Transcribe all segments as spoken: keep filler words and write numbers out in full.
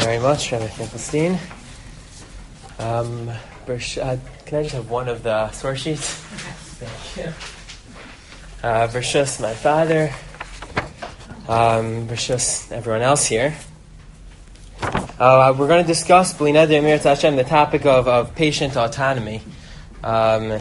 very much, Rabbi Finkelstein. Um, Bersh- uh, can I just have one of the source sheets? Thank you. Uh, Bershus, my father. Um, Bershus, everyone else here. Uh, we're going to discuss, B'li Neder Amirat Hashem, the topic of, of patient autonomy. Um,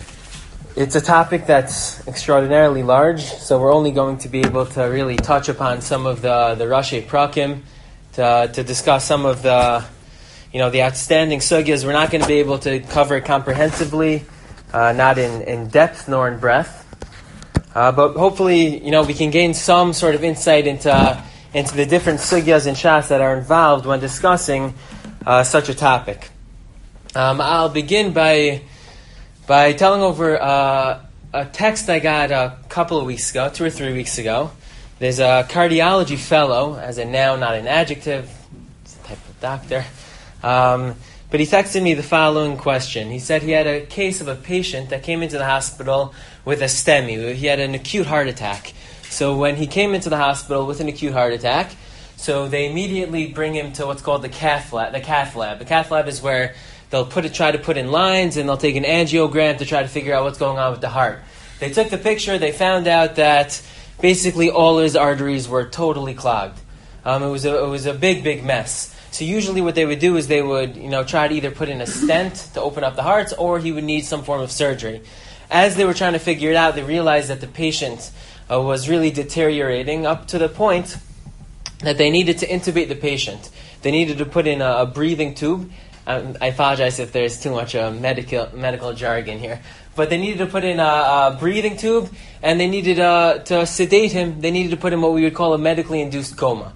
it's a topic that's extraordinarily large, so we're only going to be able to really touch upon some of the the Rashi Prakim, to to discuss some of the, you know, the outstanding sugyas. We're not going to be able to cover it comprehensively, uh, not in, in depth nor in breadth. Uh, but hopefully, you know, we can gain some sort of insight into uh, into the different sugyas and shas that are involved when discussing uh, such a topic. Um, I'll begin by by telling over uh, a text I got a couple of weeks ago, two or three weeks ago. There's a cardiology fellow, as a noun, not an adjective. It's a type of doctor. Um, but he texted me the following question. He said he had a case of a patient that came into the hospital with a STEMI. He had an acute heart attack. So when he came into the hospital with an acute heart attack, so they immediately bring him to what's called the cath lab. The cath lab. The cath lab is where they'll put it, try to put in lines, and they'll take an angiogram to try to figure out what's going on with the heart. They took the picture. They found out that basically all his arteries were totally clogged. Um, it was a, it was a big, big mess. So usually what they would do is they would, you know, try to either put in a stent to open up the hearts, or he would need some form of surgery. As they were trying to figure it out, they realized that the patient uh, was really deteriorating up to the point that they needed to intubate the patient. They needed to put in a, a breathing tube. Um, I apologize if there's too much uh, medical medical jargon here. But they needed to put in a, a breathing tube, and they needed uh, to sedate him. They needed to put him what we would call a medically induced coma.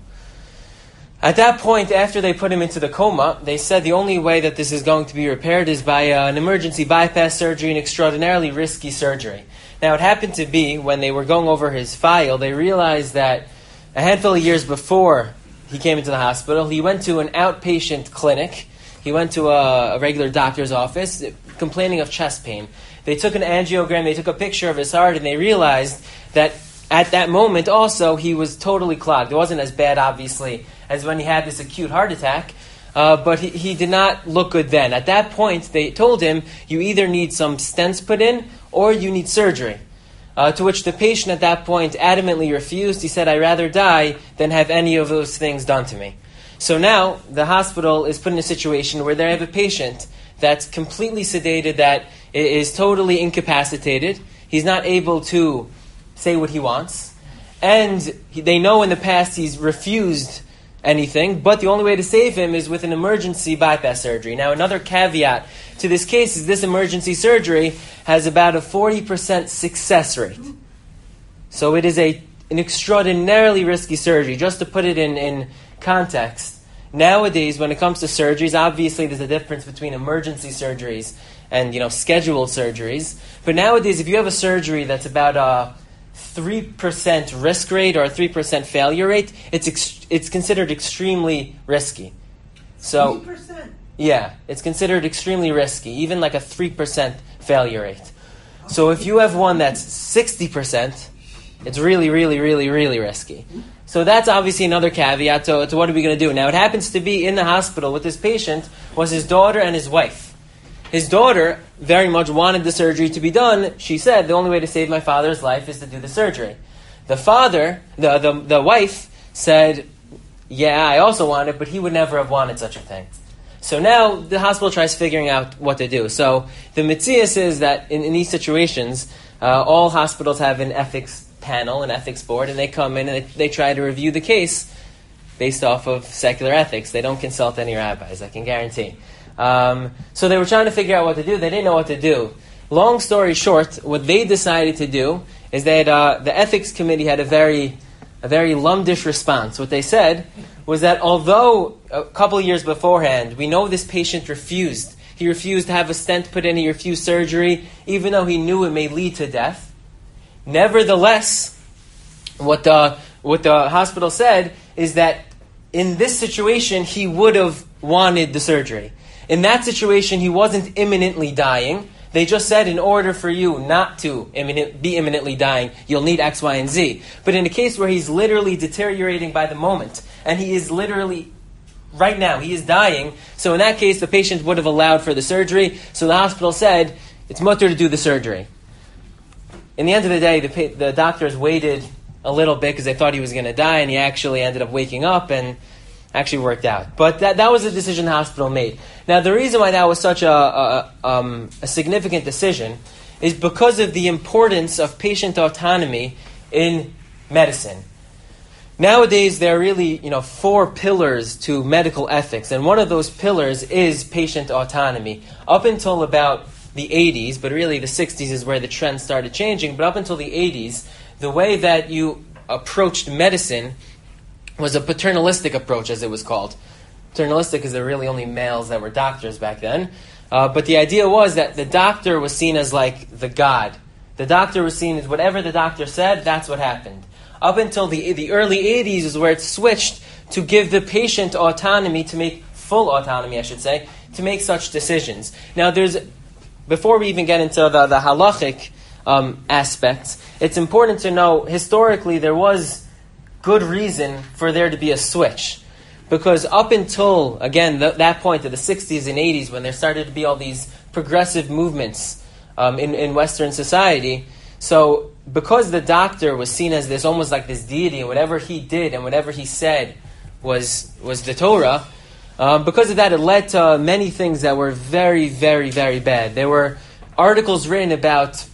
At that point, after they put him into the coma, they said the only way that this is going to be repaired is by uh, an emergency bypass surgery, an extraordinarily risky surgery. Now, it happened to be, when they were going over his file, they realized that a handful of years before he came into the hospital, he went to an outpatient clinic. He went to a, a regular doctor's office complaining of chest pain. They took an angiogram, they took a picture of his heart, and they realized that at that moment also he was totally clogged. It wasn't as bad, obviously, as when he had this acute heart attack, uh, but he, he did not look good then. At that point, they told him, you either need some stents put in or you need surgery. Uh, to which the patient at that point adamantly refused. He said, I'd rather die than have any of those things done to me. So now the hospital is put in a situation where they have a patient that's completely sedated, that is totally incapacitated. He's not able to say what he wants. And he, they know in the past he's refused anything, but the only way to save him is with an emergency bypass surgery. Now, another caveat to this case is this emergency surgery has about a forty percent success rate. So it is a an extraordinarily risky surgery. Just to put it in, in context, nowadays, when it comes to surgeries, obviously there's a difference between emergency surgeries and, you know, scheduled surgeries. But nowadays, if you have a surgery that's about a three percent risk rate or a three percent failure rate, it's ex- it's considered extremely risky. So, three percent? Yeah, it's considered extremely risky, even like a three percent failure rate. So if you have one that's sixty percent, it's really, really, really, really risky. So that's obviously another caveat to, to what are we going to do. Now, it happens to be in the hospital with this patient was his daughter and his wife. His daughter very much wanted the surgery to be done. She said, the only way to save my father's life is to do the surgery. The father, the, the, the wife, said, yeah, I also want it, but he would never have wanted such a thing. So now the hospital tries figuring out what to do. So the mitzias is that in, in these situations, uh, all hospitals have an ethics panel, an ethics board, and they come in and they, they try to review the case based off of secular ethics. They don't consult any rabbis, I can guarantee. Um, so they were trying to figure out what to do. They didn't know what to do. Long story short, what they decided to do is that uh, the ethics committee had a very, a very lumdish response. What they said was that although a couple of years beforehand, we know this patient refused. He refused to have a stent put in. He refused surgery, even though he knew it may lead to death. Nevertheless, what the what the hospital said is that in this situation, he would have wanted the surgery. In that situation, he wasn't imminently dying. They just said in order for you not to imminent, be imminently dying, you'll need X, Y, and Z. But in a case where he's literally deteriorating by the moment, and he is literally right now. He is dying. So in that case, the patient would have allowed for the surgery. So the hospital said, it's mutter to do the surgery. In the end of the day, the, pa- the doctors waited a little bit because they thought he was going to die, and he actually ended up waking up and actually worked out. But that, that was a decision the hospital made. Now, the reason why that was such a, a, um, a significant decision is because of the importance of patient autonomy in medicine. Nowadays, there are really, you know, four pillars to medical ethics, and one of those pillars is patient autonomy. Up until about the eighties, but really the sixties is where the trend started changing, but up until the eighties, the way that you approached medicine was a paternalistic approach, as it was called. Paternalistic because there were really only males that were doctors back then. Uh, but the idea was that the doctor was seen as like the god. The doctor was seen as whatever the doctor said, that's what happened. Up until the the early eighties is where it switched to give the patient autonomy, to make full autonomy, I should say, to make such decisions. Now, there's before we even get into the, the halachic um, aspects, it's important to know, historically, there was good reason for there to be a switch. Because up until, again, th- that point of the sixties and eighties, when there started to be all these progressive movements um, in, in Western society, so because the doctor was seen as this, almost like this deity, and whatever he did and whatever he said was was the Torah, um, because of that, it led to many things that were very, very, very bad. There were articles written about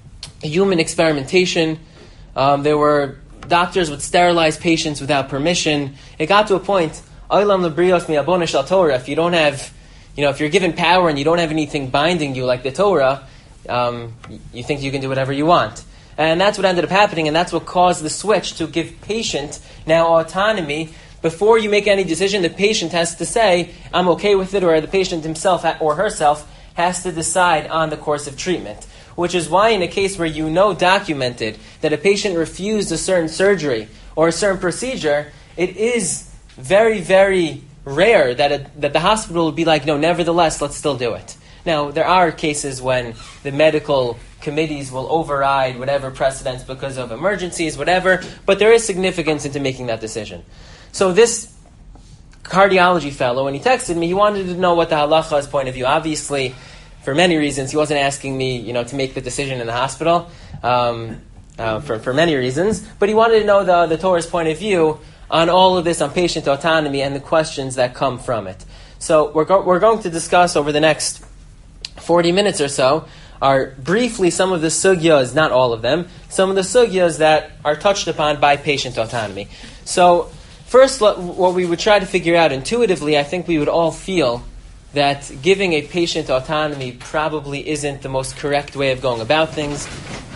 human experimentation. Um, there were doctors would sterilize patients without permission. It got to a point, Olam lebrios mi'abona shel Torah. If you don't have, you know, if you're given power and you don't have anything binding you like the Torah, um, you think you can do whatever you want. And that's what ended up happening, and that's what caused the switch to give patient now autonomy. Before you make any decision, the patient has to say, I'm okay with it, or the patient himself or herself has to decide on the course of treatment. Which is why in a case where you know documented that a patient refused a certain surgery or a certain procedure, it is very, very rare that a, that the hospital will be like, no, nevertheless, let's still do it. Now, there are cases when the medical committees will override whatever precedents because of emergencies, whatever, but there is significance into making that decision. So this cardiology fellow, when he texted me, he wanted to know what the halacha's point of view. Obviously, for many reasons, he wasn't asking me, you know, to make the decision in the hospital, um, uh, for, for many reasons, but he wanted to know the, the Torah's point of view on all of this, on patient autonomy and the questions that come from it. So we're, go- we're going to discuss over the next forty minutes or so are briefly some of the sugyas, not all of them, some of the sugyas that are touched upon by patient autonomy. So first, what we would try to figure out intuitively, I think we would all feel that giving a patient autonomy probably isn't the most correct way of going about things.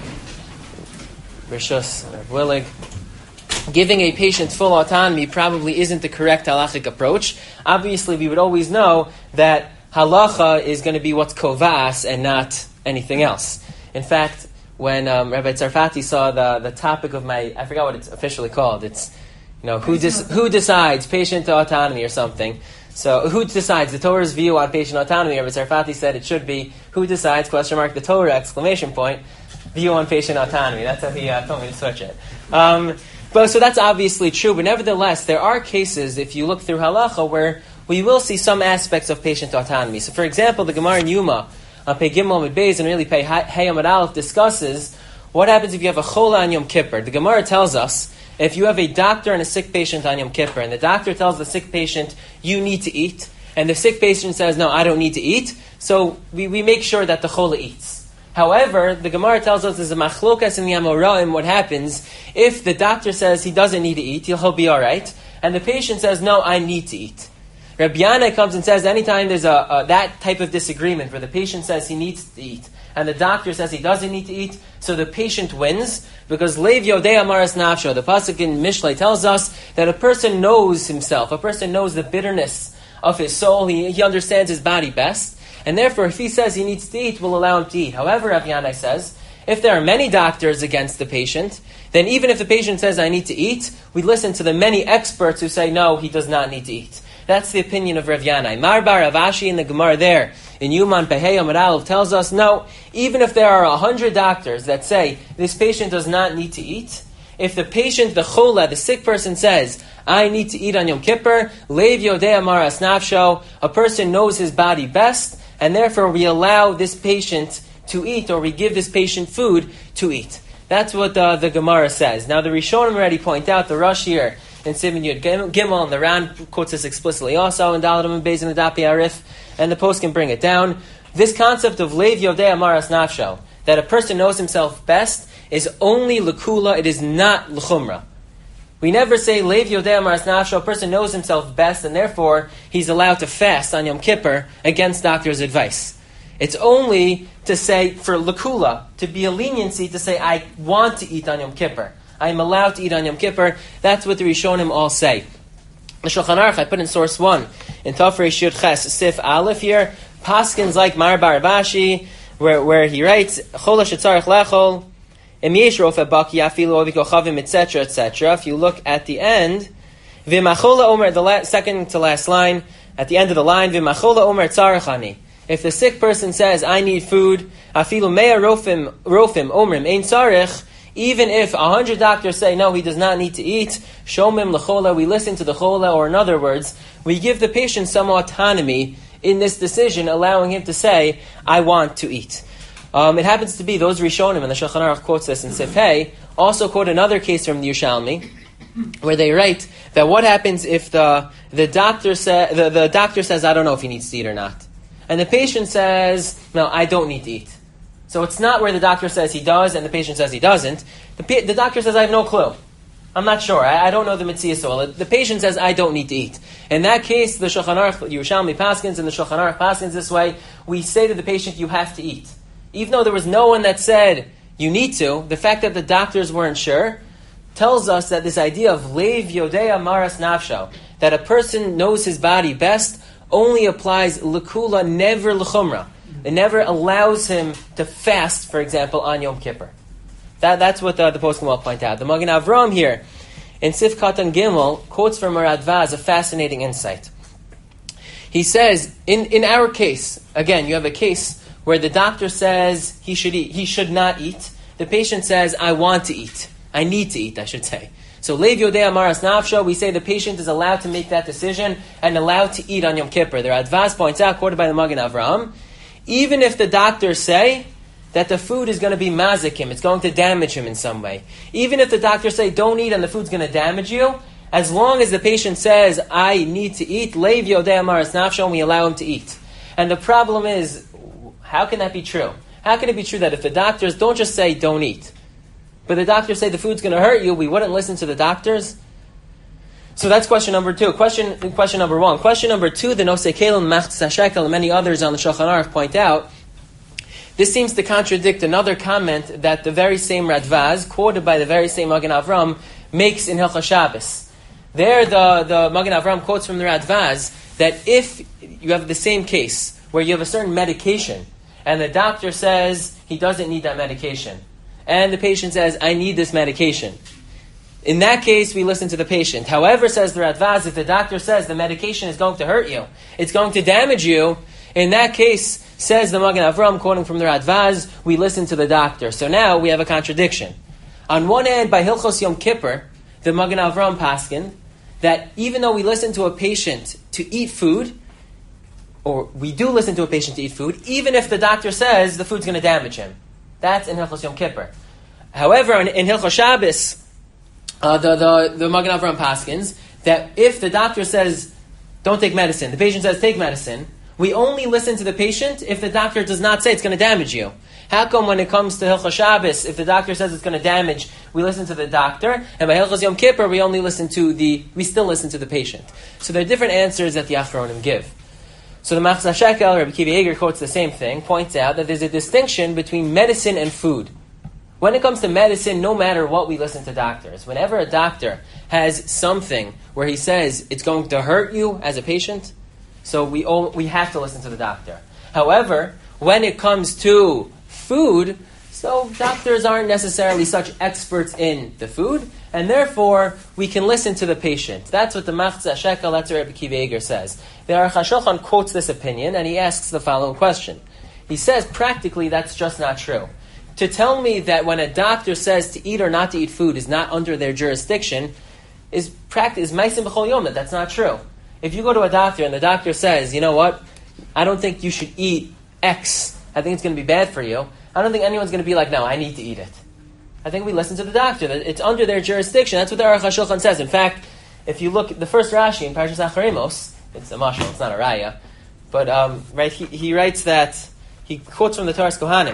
Rishus, Willig. Giving a patient full autonomy probably isn't the correct halachic approach. Obviously, we would always know that halacha is going to be what's kovas and not anything else. In fact, when um, Rabbi Tzarfati saw the, the topic of my, I forgot what it's officially called, it's, you know, who dis- who decides patient autonomy or something. So who decides the Torah's view on patient autonomy? Rabbi Tzarfati said it should be who decides, question mark, the Torah, exclamation point, view on patient autonomy. That's how he uh, told me to switch it. Um, but so that's obviously true, but nevertheless, there are cases, if you look through halacha, where we will see some aspects of patient autonomy. So for example, the Gemara in Yuma, on Pei Gimel Amud Beis, and really Pei Hey Amud Aleph, discusses what happens if you have a chola on Yom Kippur. The Gemara tells us, if you have a doctor and a sick patient on Yom Kippur, and the doctor tells the sick patient, you need to eat, and the sick patient says, no, I don't need to eat, so we, we make sure that the chola eats. However, the Gemara tells us there's a machlokas in the Amoraim, what happens if the doctor says he doesn't need to eat, he'll, he'll be all right, and the patient says, no, I need to eat. Rabbi Yanai comes and says anytime there's a, a that type of disagreement where the patient says he needs to eat and the doctor says he doesn't need to eat, so the patient wins, because Lev Yodei Amaras Nafsho, the pasuk in Mishlei tells us that a person knows himself, a person knows the bitterness of his soul, he, he understands his body best, and therefore if he says he needs to eat, we'll allow him to eat. However, Rabbi Yanai says, if there are many doctors against the patient, then even if the patient says I need to eat, we listen to the many experts who say no, he does not need to eat. That's the opinion of Rav Yanai. Marbar Rav Ashi in the Gemara there, in Yuman Pehei Amud Aleph, tells us, no, even if there are a hundred doctors that say this patient does not need to eat, if the patient, the chola, the sick person says, I need to eat on Yom Kippur, leiv yodei maras nafsho, a person knows his body best, and therefore we allow this patient to eat, or we give this patient food to eat. That's what uh, the Gemara says. Now the Rishonim already point out, the Rosh here in Siman Yud Gimel, and the Ran quotes this explicitly also in Daladam and Beis in the Dapi Arif, and the post can bring it down. This concept of leiv yodei maras nafsho, that a person knows himself best, is only l'kula, it is not l'chumra. We never say leiv yodei maras nafsho, a person knows himself best, and therefore he's allowed to fast on Yom Kippur against doctor's advice. It's only to say, for l'kula, to be a leniency, to say, I want to eat on Yom Kippur. I am allowed to eat on Yom Kippur. That's what the Rishonim all say. The Shulchan Aruch, I put in source one, in Tafrei Shir Ches, Sif Aleph here, Paskins like Mar Bar Bashi, where, where he writes, Chola shetzarich lechol, im yesh rofe baki afilu ovi kochavim, et cetera, et cetera. If you look at the end, v'machola omer, the la- second to last line, at the end of the line, v'machola omer tzarechani. If the sick person says, I need food, afilu mea rofim, rofim omrim, ein tzarech, even if a hundred doctors say, no, he does not need to eat, shomim lechola, we listen to the chola, or in other words, we give the patient some autonomy in this decision, allowing him to say, I want to eat. Um, it happens to be, those Rishonim, and the Shulchan Aruch quotes this in Sif Hey, also quote another case from the Yerushalmi, where they write that what happens if the the doctor, sa- the, the doctor says, I don't know if he needs to eat or not. And the patient says, no, I don't need to eat. So it's not where the doctor says he does and the patient says he doesn't. The, the doctor says, I have no clue. I'm not sure. I, I don't know the mitzvah soul. The patient says, I don't need to eat. In that case, the Shulchan Aruch, Yerushalmi Paskins, and the Shulchan Aruch Paskins this way, we say to the patient, you have to eat. Even though there was no one that said, you need to, the fact that the doctors weren't sure, tells us that this idea of leiv yodei maras nafsho, that a person knows his body best, only applies l'kula, never l'chumra. It never allows him to fast, for example, on Yom Kippur. That, that's what the, the poskim will point out. The Magen Avram here, in Sif Katan Gimel, quotes from Radvaz a fascinating insight. He says, in, in our case, again, you have a case where the doctor says he should eat, he should not eat. The patient says, I want to eat. I need to eat, I should say. So, leiv yodei maras nafsho, we say the patient is allowed to make that decision and allowed to eat on Yom Kippur. The Radvaz points out, quoted by the Magen Avram, even if the doctors say that the food is going to be mazik him, it's going to damage him in some way. Even if the doctors say, don't eat and the food's going to damage you, as long as the patient says, I need to eat, leiv yodei maras nafsho, and we allow him to eat. And the problem is, how can that be true? How can it be true that if the doctors don't just say, don't eat, but the doctors say the food's going to hurt you, we wouldn't listen to the doctors? So that's question number two. Question question number one. Question number two, the Nosei Kelim, Machzis HaShekel, and many others on the Shulchan Aruch point out, this seems to contradict another comment that the very same Radvaz, quoted by the very same Magen Avram, makes in Hilchos Shabbos. There, the, the Magen Avram quotes from the Radvaz that if you have the same case, where you have a certain medication, and the doctor says he doesn't need that medication, and the patient says, I need this medication, in that case, we listen to the patient. However, says the Radvaz, if the doctor says the medication is going to hurt you, it's going to damage you, in that case, says the Magen Avram, quoting from the Radvaz, we listen to the doctor. So now we have a contradiction. On one hand, by Hilchos Yom Kippur, the Magen Avram paskin, that even though we listen to a patient to eat food, or we do listen to a patient to eat food, even if the doctor says the food's going to damage him. That's in Hilchos Yom Kippur. However, in, in Hilchos Shabbos, Uh, the, the, the Magen Avram paskins, that if the doctor says, don't take medicine, the patient says, take medicine, we only listen to the patient if the doctor does not say it's going to damage you. How come when it comes to Hilchos Shabbos, if the doctor says it's going to damage, we listen to the doctor, and by Hilchos Yom Kippur, we only listen to the, we still listen to the patient. So there are different answers that the Achronim give. So the Machzis HaShekel, Rabbi Akiva Eiger quotes the same thing, points out that there's a distinction between medicine and food. When it comes to medicine, no matter what, we listen to doctors. Whenever a doctor has something where he says it's going to hurt you as a patient, so we all, we have to listen to the doctor. However, when it comes to food, so doctors aren't necessarily such experts in the food, and therefore we can listen to the patient. That's what the Machzis HaShekel, that's what Rabbi Akiva Eiger says. The Aruch HaShulchan quotes this opinion, and he asks the following question. He says, practically, that's just not true. to tell me that when a doctor says to eat or not to eat food is not under their jurisdiction is practice ma'asim b'chol yom. That that's not true. If you go to a doctor and the doctor says, you know what, I don't think you should eat X. I think it's going to be bad for you. I don't think anyone's going to be like, no, I need to eat it. I think we listen to the doctor. It's under their jurisdiction. That's what the Aruch HaShulchan says. In fact, if you look at the first Rashi in Parshas Acharemos, it's a mashal, it's not a raya, but um, right, he, he writes that, he quotes from the Taras Kohanim,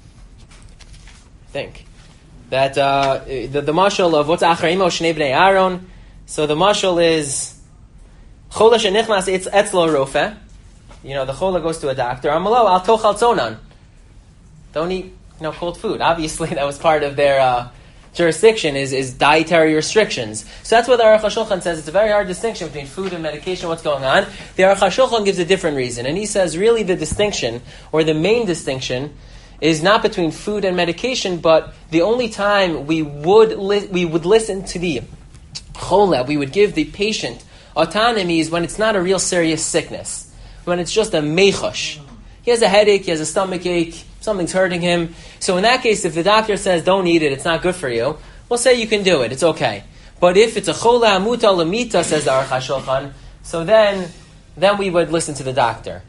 I think, that uh, the, the mashal of what's Acharemos Shnei Bnei Aaron, so the mashal is, Chola shenichnas etzlo rofe, you know, the chola goes to a doctor, Amalo al tochal tzonan, don't eat, you know, cold food. Obviously, that was part of their uh, jurisdiction, is, is dietary restrictions. So that's what the Aruch HaShulchan says. It's a very hard distinction between food and medication, what's going on. The Aruch HaShulchan gives a different reason. And he says, really, the distinction, or the main distinction, is not between food and medication, but the only time we would li- we would listen to the chola, we would give the patient autonomy, is when it's not a real serious sickness, when it's just a mechosh. He has a headache, he has a stomach ache, something's hurting him. So in that case, if the doctor says, don't eat it, it's not good for you, we'll say you can do it, it's okay. But if it's a chola amuta lamita, says the Aruch HaShulchan, so then then we would listen to the doctor.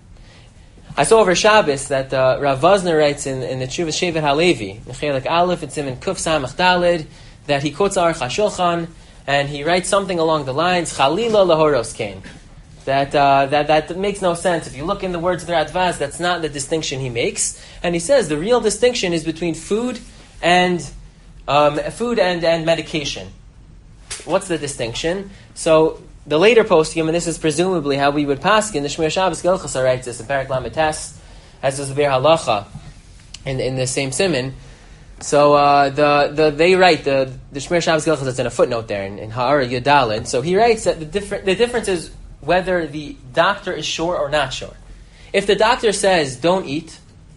I saw over Shabbos that uh, Rav Vosner writes in, in the Tshuvas Shevet HaLevi, Mechelik Aleph, it's in Kuf Samach Daled, that he quotes Aruch HaShulchan, and he writes something along the lines, Chalila lahoros kain. That, uh, that that makes no sense. If you look in the words of the Radvaz, that's not the distinction he makes. And he says the real distinction is between food and um, food and, and medication. What's the distinction? So the later poskim, and this is presumably how we would paskin, the Shmir Shabbos Gilchasa writes this in Perek Lametes, as does the Bir Halacha in, in the same siman. So uh, the, the they write the the Shmir Shabbos Gilchasa, that's in a footnote there in, in Ha'ara Yudalid. So he writes that the different the difference is whether the doctor is sure or not sure. If the doctor says, don't eat,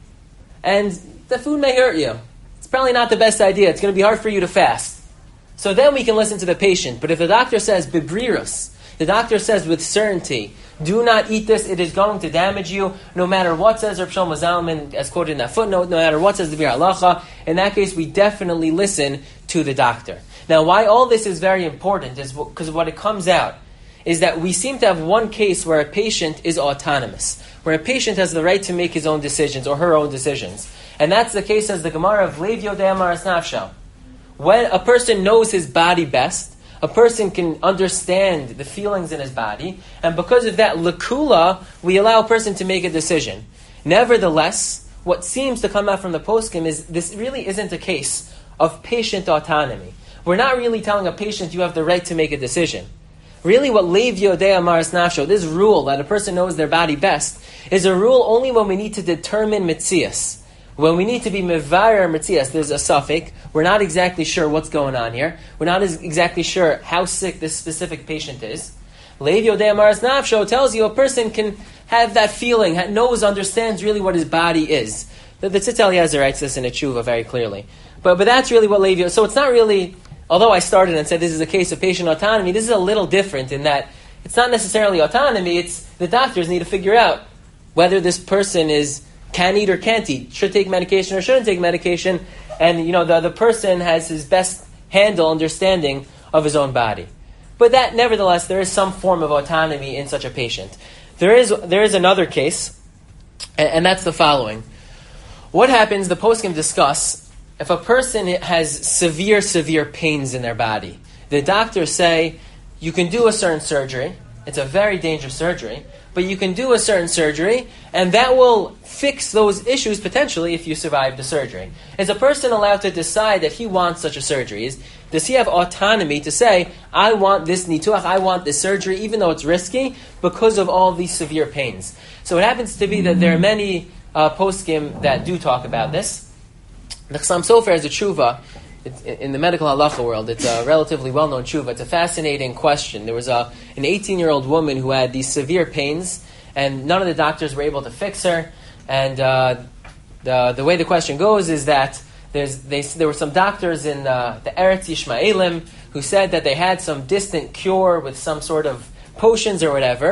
and the food may hurt you, it's probably not the best idea, it's going to be hard for you to fast. So then we can listen to the patient. But if the doctor says, bibrirus, the doctor says with certainty, do not eat this, it is going to damage you, no matter what says Reb Shlomo Zalman, as quoted in that footnote, no matter what says the Bir Halacha, in that case we definitely listen to the doctor. Now why all this is very important is because what it comes out is that we seem to have one case where a patient is autonomous, where a patient has the right to make his own decisions or her own decisions. And that's the case as the Gemara of Lev Yodei Amaras Nafsho. When a person knows his body best, a person can understand the feelings in his body, and because of that lakula, we allow a person to make a decision. Nevertheless, what seems to come out from the poskim is this really isn't a case of patient autonomy. We're not really telling a patient you have the right to make a decision. Really what Lev Yodei Amaras Nafsho, this rule that a person knows their body best, is a rule only when we need to determine mitzias. When we need to be mevarer mitzias, there's a suffix. We're not exactly sure what's going on here. We're not exactly sure how sick this specific patient is. Lev Yodei Amaras Nafsho tells you a person can have that feeling, knows, understands really what his body is. The, the Tzitz Eliezer writes this in a tshuva very clearly. But but that's really what Lev Yodei, so it's not really... Although I started and said this is a case of patient autonomy, this is a little different in that it's not necessarily autonomy, it's the doctors need to figure out whether this person is can eat or can't eat, should take medication or shouldn't take medication, and you know the, the person has his best handle, understanding of his own body. But that, nevertheless, there is some form of autonomy in such a patient. There is there is another case, and, and that's the following. What happens, the poskim discuss, if a person has severe, severe pains in their body, the doctors say, you can do a certain surgery, it's a very dangerous surgery, but you can do a certain surgery, and that will fix those issues potentially if you survive the surgery. Is a person allowed to decide that he wants such a surgery? Is, does he have autonomy to say, I want this nituach, I want this surgery, even though it's risky, because of all these severe pains? So it happens to be that there are many uh, poskim that do talk about this. The Chassam Sofer is a tshuva. It's, in the medical halacha world, it's a relatively well-known tshuva. It's a fascinating question. There was a, an eighteen-year-old woman who had these severe pains, and none of the doctors were able to fix her. And uh, the the way the question goes is that there's they, there were some doctors in uh, the Eretz Yishmaelim who said that they had some distant cure with some sort of potions or whatever,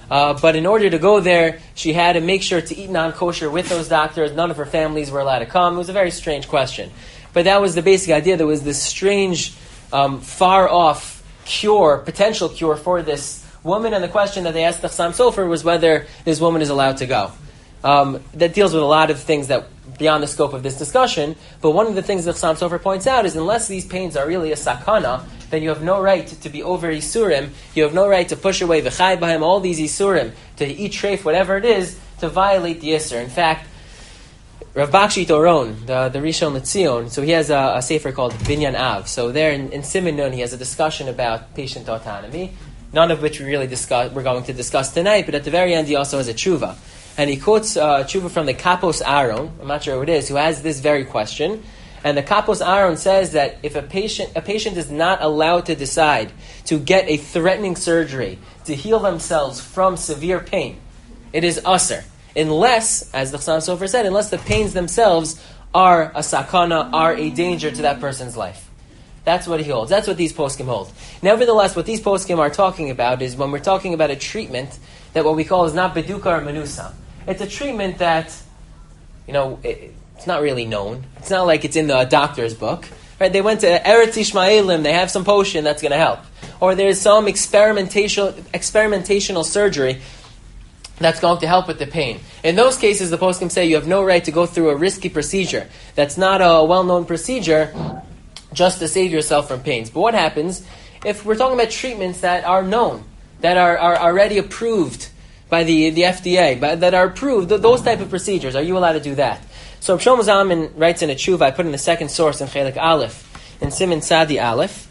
Uh, but in order to go there, she had to make sure to eat non-kosher with those doctors. None of her families were allowed to come. It was a very strange question. But that was the basic idea. There was this strange, um, far-off cure, potential cure for this woman. And the question that they asked the Chassam Sofer was whether this woman is allowed to go. Um, that deals with a lot of things that beyond the scope of this discussion. But one of the things that Chassam Sofer points out is unless these pains are really a sakana, then you have no right to, to be over Isurim. You have no right to push away v'chai b'hem, all these Isurim, to eat treif, whatever it is, to violate the Isur. In fact, Rav Bakshi Toron, the, the Rishon LeZion, so he has a, a sefer called Binyan Av. So there in, in Siman Nun, he has a discussion about patient autonomy, none of which we really discuss, we're going to discuss tonight, but at the very end he also has a tshuva. And he quotes uh, tshuva from the Kapos Aaron, I'm not sure who it is, who has this very question. And the Kapos Aaron says that if a patient a patient is not allowed to decide to get a threatening surgery to heal themselves from severe pain, it is usher. Unless, as the Chassam Sofer said, unless the pains themselves are a sakana, are a danger to that person's life. That's what he holds. That's what these poskim hold. Nevertheless, what these poskim are talking about is when we're talking about a treatment that what we call is not beduka or menusa. It's a treatment that, you know, it, it's not really known. It's not like it's in the doctor's book. Right? They went to Eretz Yishmaelim, they have some potion that's going to help. Or there's some experimental, experimentational surgery that's going to help with the pain. In those cases, the poskim say you have no right to go through a risky procedure that's not a well-known procedure just to save yourself from pains. But what happens if we're talking about treatments that are known, that are, are already approved by the, the F D A, by, that are approved, those type of procedures? Are you allowed to do that? So Shlomo Zalman writes in a tshuva, I put in the second source in Chelik Aleph, in Siman Sadi Aleph.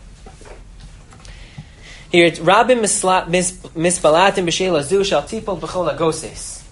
Here it's Rabim Mispalatim B'Sheila Zu Shal Tipol B'Chol Agoses.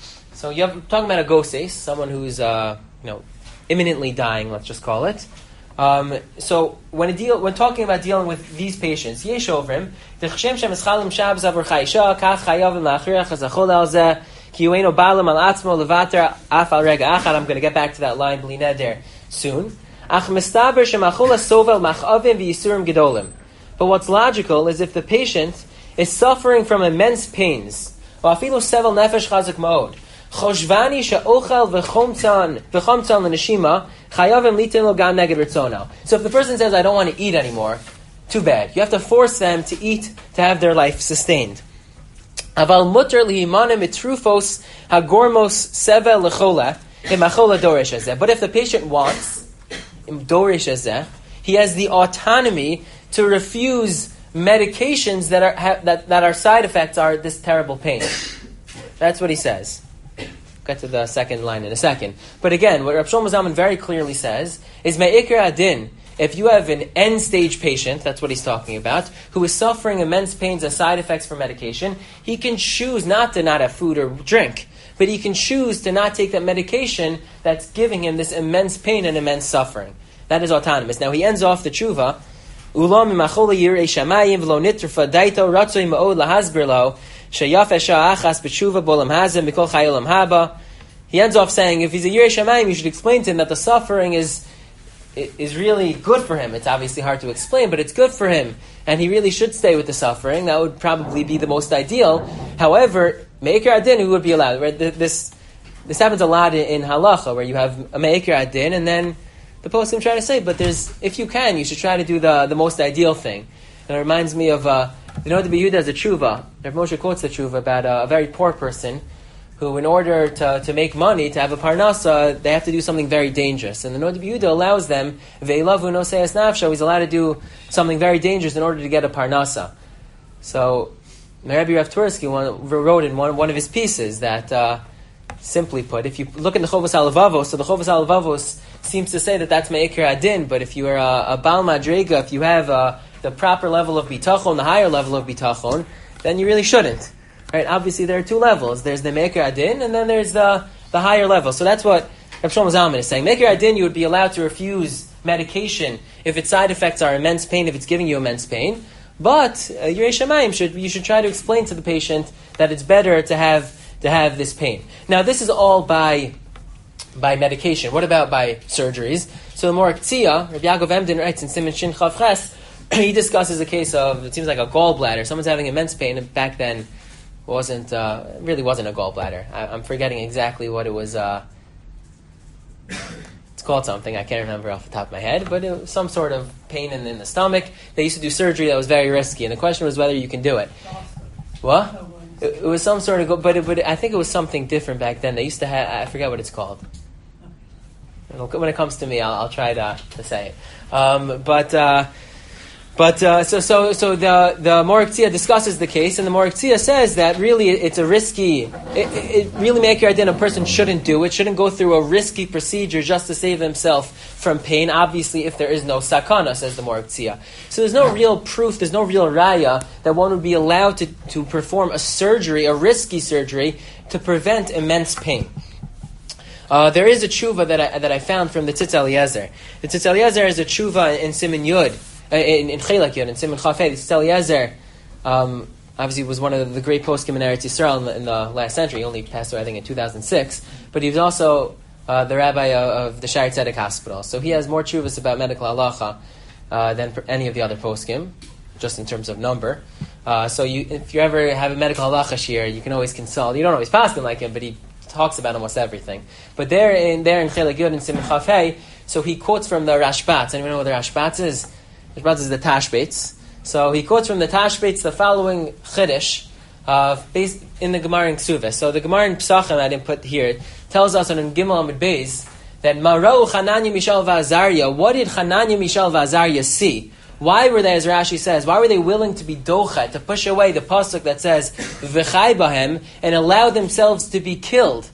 So you're talking about a goses, someone who's uh, you know imminently dying, let's just call it. Um, so when a deal, when talking about dealing with these patients, yesh ovrim d'chshem shemischalim shabz avur chayisha kach chayavim la'achriach hazachol al zeh ki yueno balam al atzmo levater af al rega achad. I'm going to get back to that line bli neder soon. Ach mistaber shemachol sovel machavim v'yisurim gedolim. But what's logical is if the patient is suffering from immense pains, or afilu sevel nefesh chazak ma'od, choshvani she'ochel v'chomtzan v'chomtzan l'neshima chayavim litin lo gam neged ritzono. So if the person says, I don't want to eat anymore, too bad. You have to force them to eat to have their life sustained. Aval mutter lihimanim mitrufos hagormos sevel lechola imachola dorish hazeh. But if the patient wants, dorish hazeh, he has the autonomy to refuse medications that are ha, that, that our side effects are this terrible pain. That's what he says. Get to the second line in a second. But again, what Rav Shlomo Zalman very clearly says is me'ikar adin. If you have an end-stage patient, that's what he's talking about, who is suffering immense pains as side effects from medication, he can choose not to not have food or drink, but he can choose to not take that medication that's giving him this immense pain and immense suffering. That is autonomous. Now he ends off the tshuva. Ulam imachol yirei shamayim v'lo nitrfa daito ratzoi ma'od lahasbir lo sheyaf esha achas b'tshuva bolam hazem mikol chayolam haba. He ends off saying, if he's a yirei shamayim, you should explain to him that the suffering is is really good for him. It's obviously hard to explain, but it's good for him, and he really should stay with the suffering. That would probably be the most ideal. However, me'ikar adin, who would be allowed? Right? This this happens a lot in, in halacha, where you have a me'ikar adin, and then the poskim trying to say, but there's, if you can, you should try to do the, the most ideal thing. And it reminds me of, uh, you know, the Yehuda has a tshuva. Rav Moshe quotes the tshuva about a, a very poor person who, in order to, to make money, to have a parnasa, they have to do something very dangerous. And the Noda Yehuda allows them, ve'elavu no seyas nafsho, he's allowed to do something very dangerous in order to get a parnasa. So, Rabbi Rav Tursky wrote in one, one of his pieces that, uh, simply put, if you look in the Chovos HaLevavos, so the Chovos HaLevavos seems to say that that's Me'ikar Adin, but if you are a, a Baal Madrega, if you have uh, the proper level of bitachon, the higher level of bitachon, then you really shouldn't. Right? Obviously, there are two levels. There's the Me'ikar Adin, and then there's the, the higher level. So that's what Rav Shlomo Zalman is saying. Me'ikar Adin, you would be allowed to refuse medication if its side effects are immense pain, if it's giving you immense pain. But uh, Yirei Shamayim, should, you should try to explain to the patient that it's better to have to have this pain. Now, this is all by by medication. What about by surgeries? So the more Tzia, Rabbi Yaakov Emden writes in Siman Shin Chav Ches, he discusses a case of, it seems like a gallbladder. Someone's having immense pain, and back then wasn't uh, really wasn't a gallbladder. I, I'm forgetting exactly what it was. Uh, it's called something I can't remember off the top of my head, but it was some sort of pain in, in the stomach. They used to do surgery that was very risky, and the question was whether you can do it. What? It, it was some sort of, go, but it, but it, I think it was something different back then. They used to have, I forget what it's called. It'll, when it comes to me, I'll, I'll try to, to say it. Um, but uh, but uh, so so so the the Morag Tzia discusses the case, and the Morag Tzia says that really it's a risky. It, it really make your idea a person shouldn't do it, shouldn't go through a risky procedure just to save himself from pain. Obviously, if there is no sakana, says the Morag Tzia. So there's no real proof, there's no real raya that one would be allowed to to perform a surgery, a risky surgery, to prevent immense pain. Uh, there is a tshuva that I, that I found from the Tzitz Eliezer. The Tzitz Eliezer is a tshuva in Siman Yud, uh, in, in Chelak Yud, in Siman Chafei. The Tzitz Eliezer, um, obviously was one of the great poskim in Eretz Yisrael in the, in the last century. He only passed away, I think, in two thousand six. But he was also uh, the rabbi of, of the Shari Tzedek Hospital. So he has more tshuvas about medical halacha uh, than any of the other poskim, just in terms of number. Uh, so you, if you ever have a medical halacha shiur, you can always consult. You don't always pass him like him, but he talks about almost everything. But there in there in Chelak Yud and Siman Chafei, so he quotes from the Rashbatz. Anyone know what the Rashbatz is? Rashbatz is the Tashbetz. So he quotes from the Tashbetz the following chiddush uh, based in the Gemara in Ksuvah. So the Gemara in Pesachim I didn't put here tells us on Gimel Amud Beis that Marou Chananya Mishael v'Azariah. What did Chananya Mishael v'Azariah see? Why were they, as Rashi says, why were they willing to be dochet, to push away the pasuk that says v'chai bahem, and allow themselves to be killed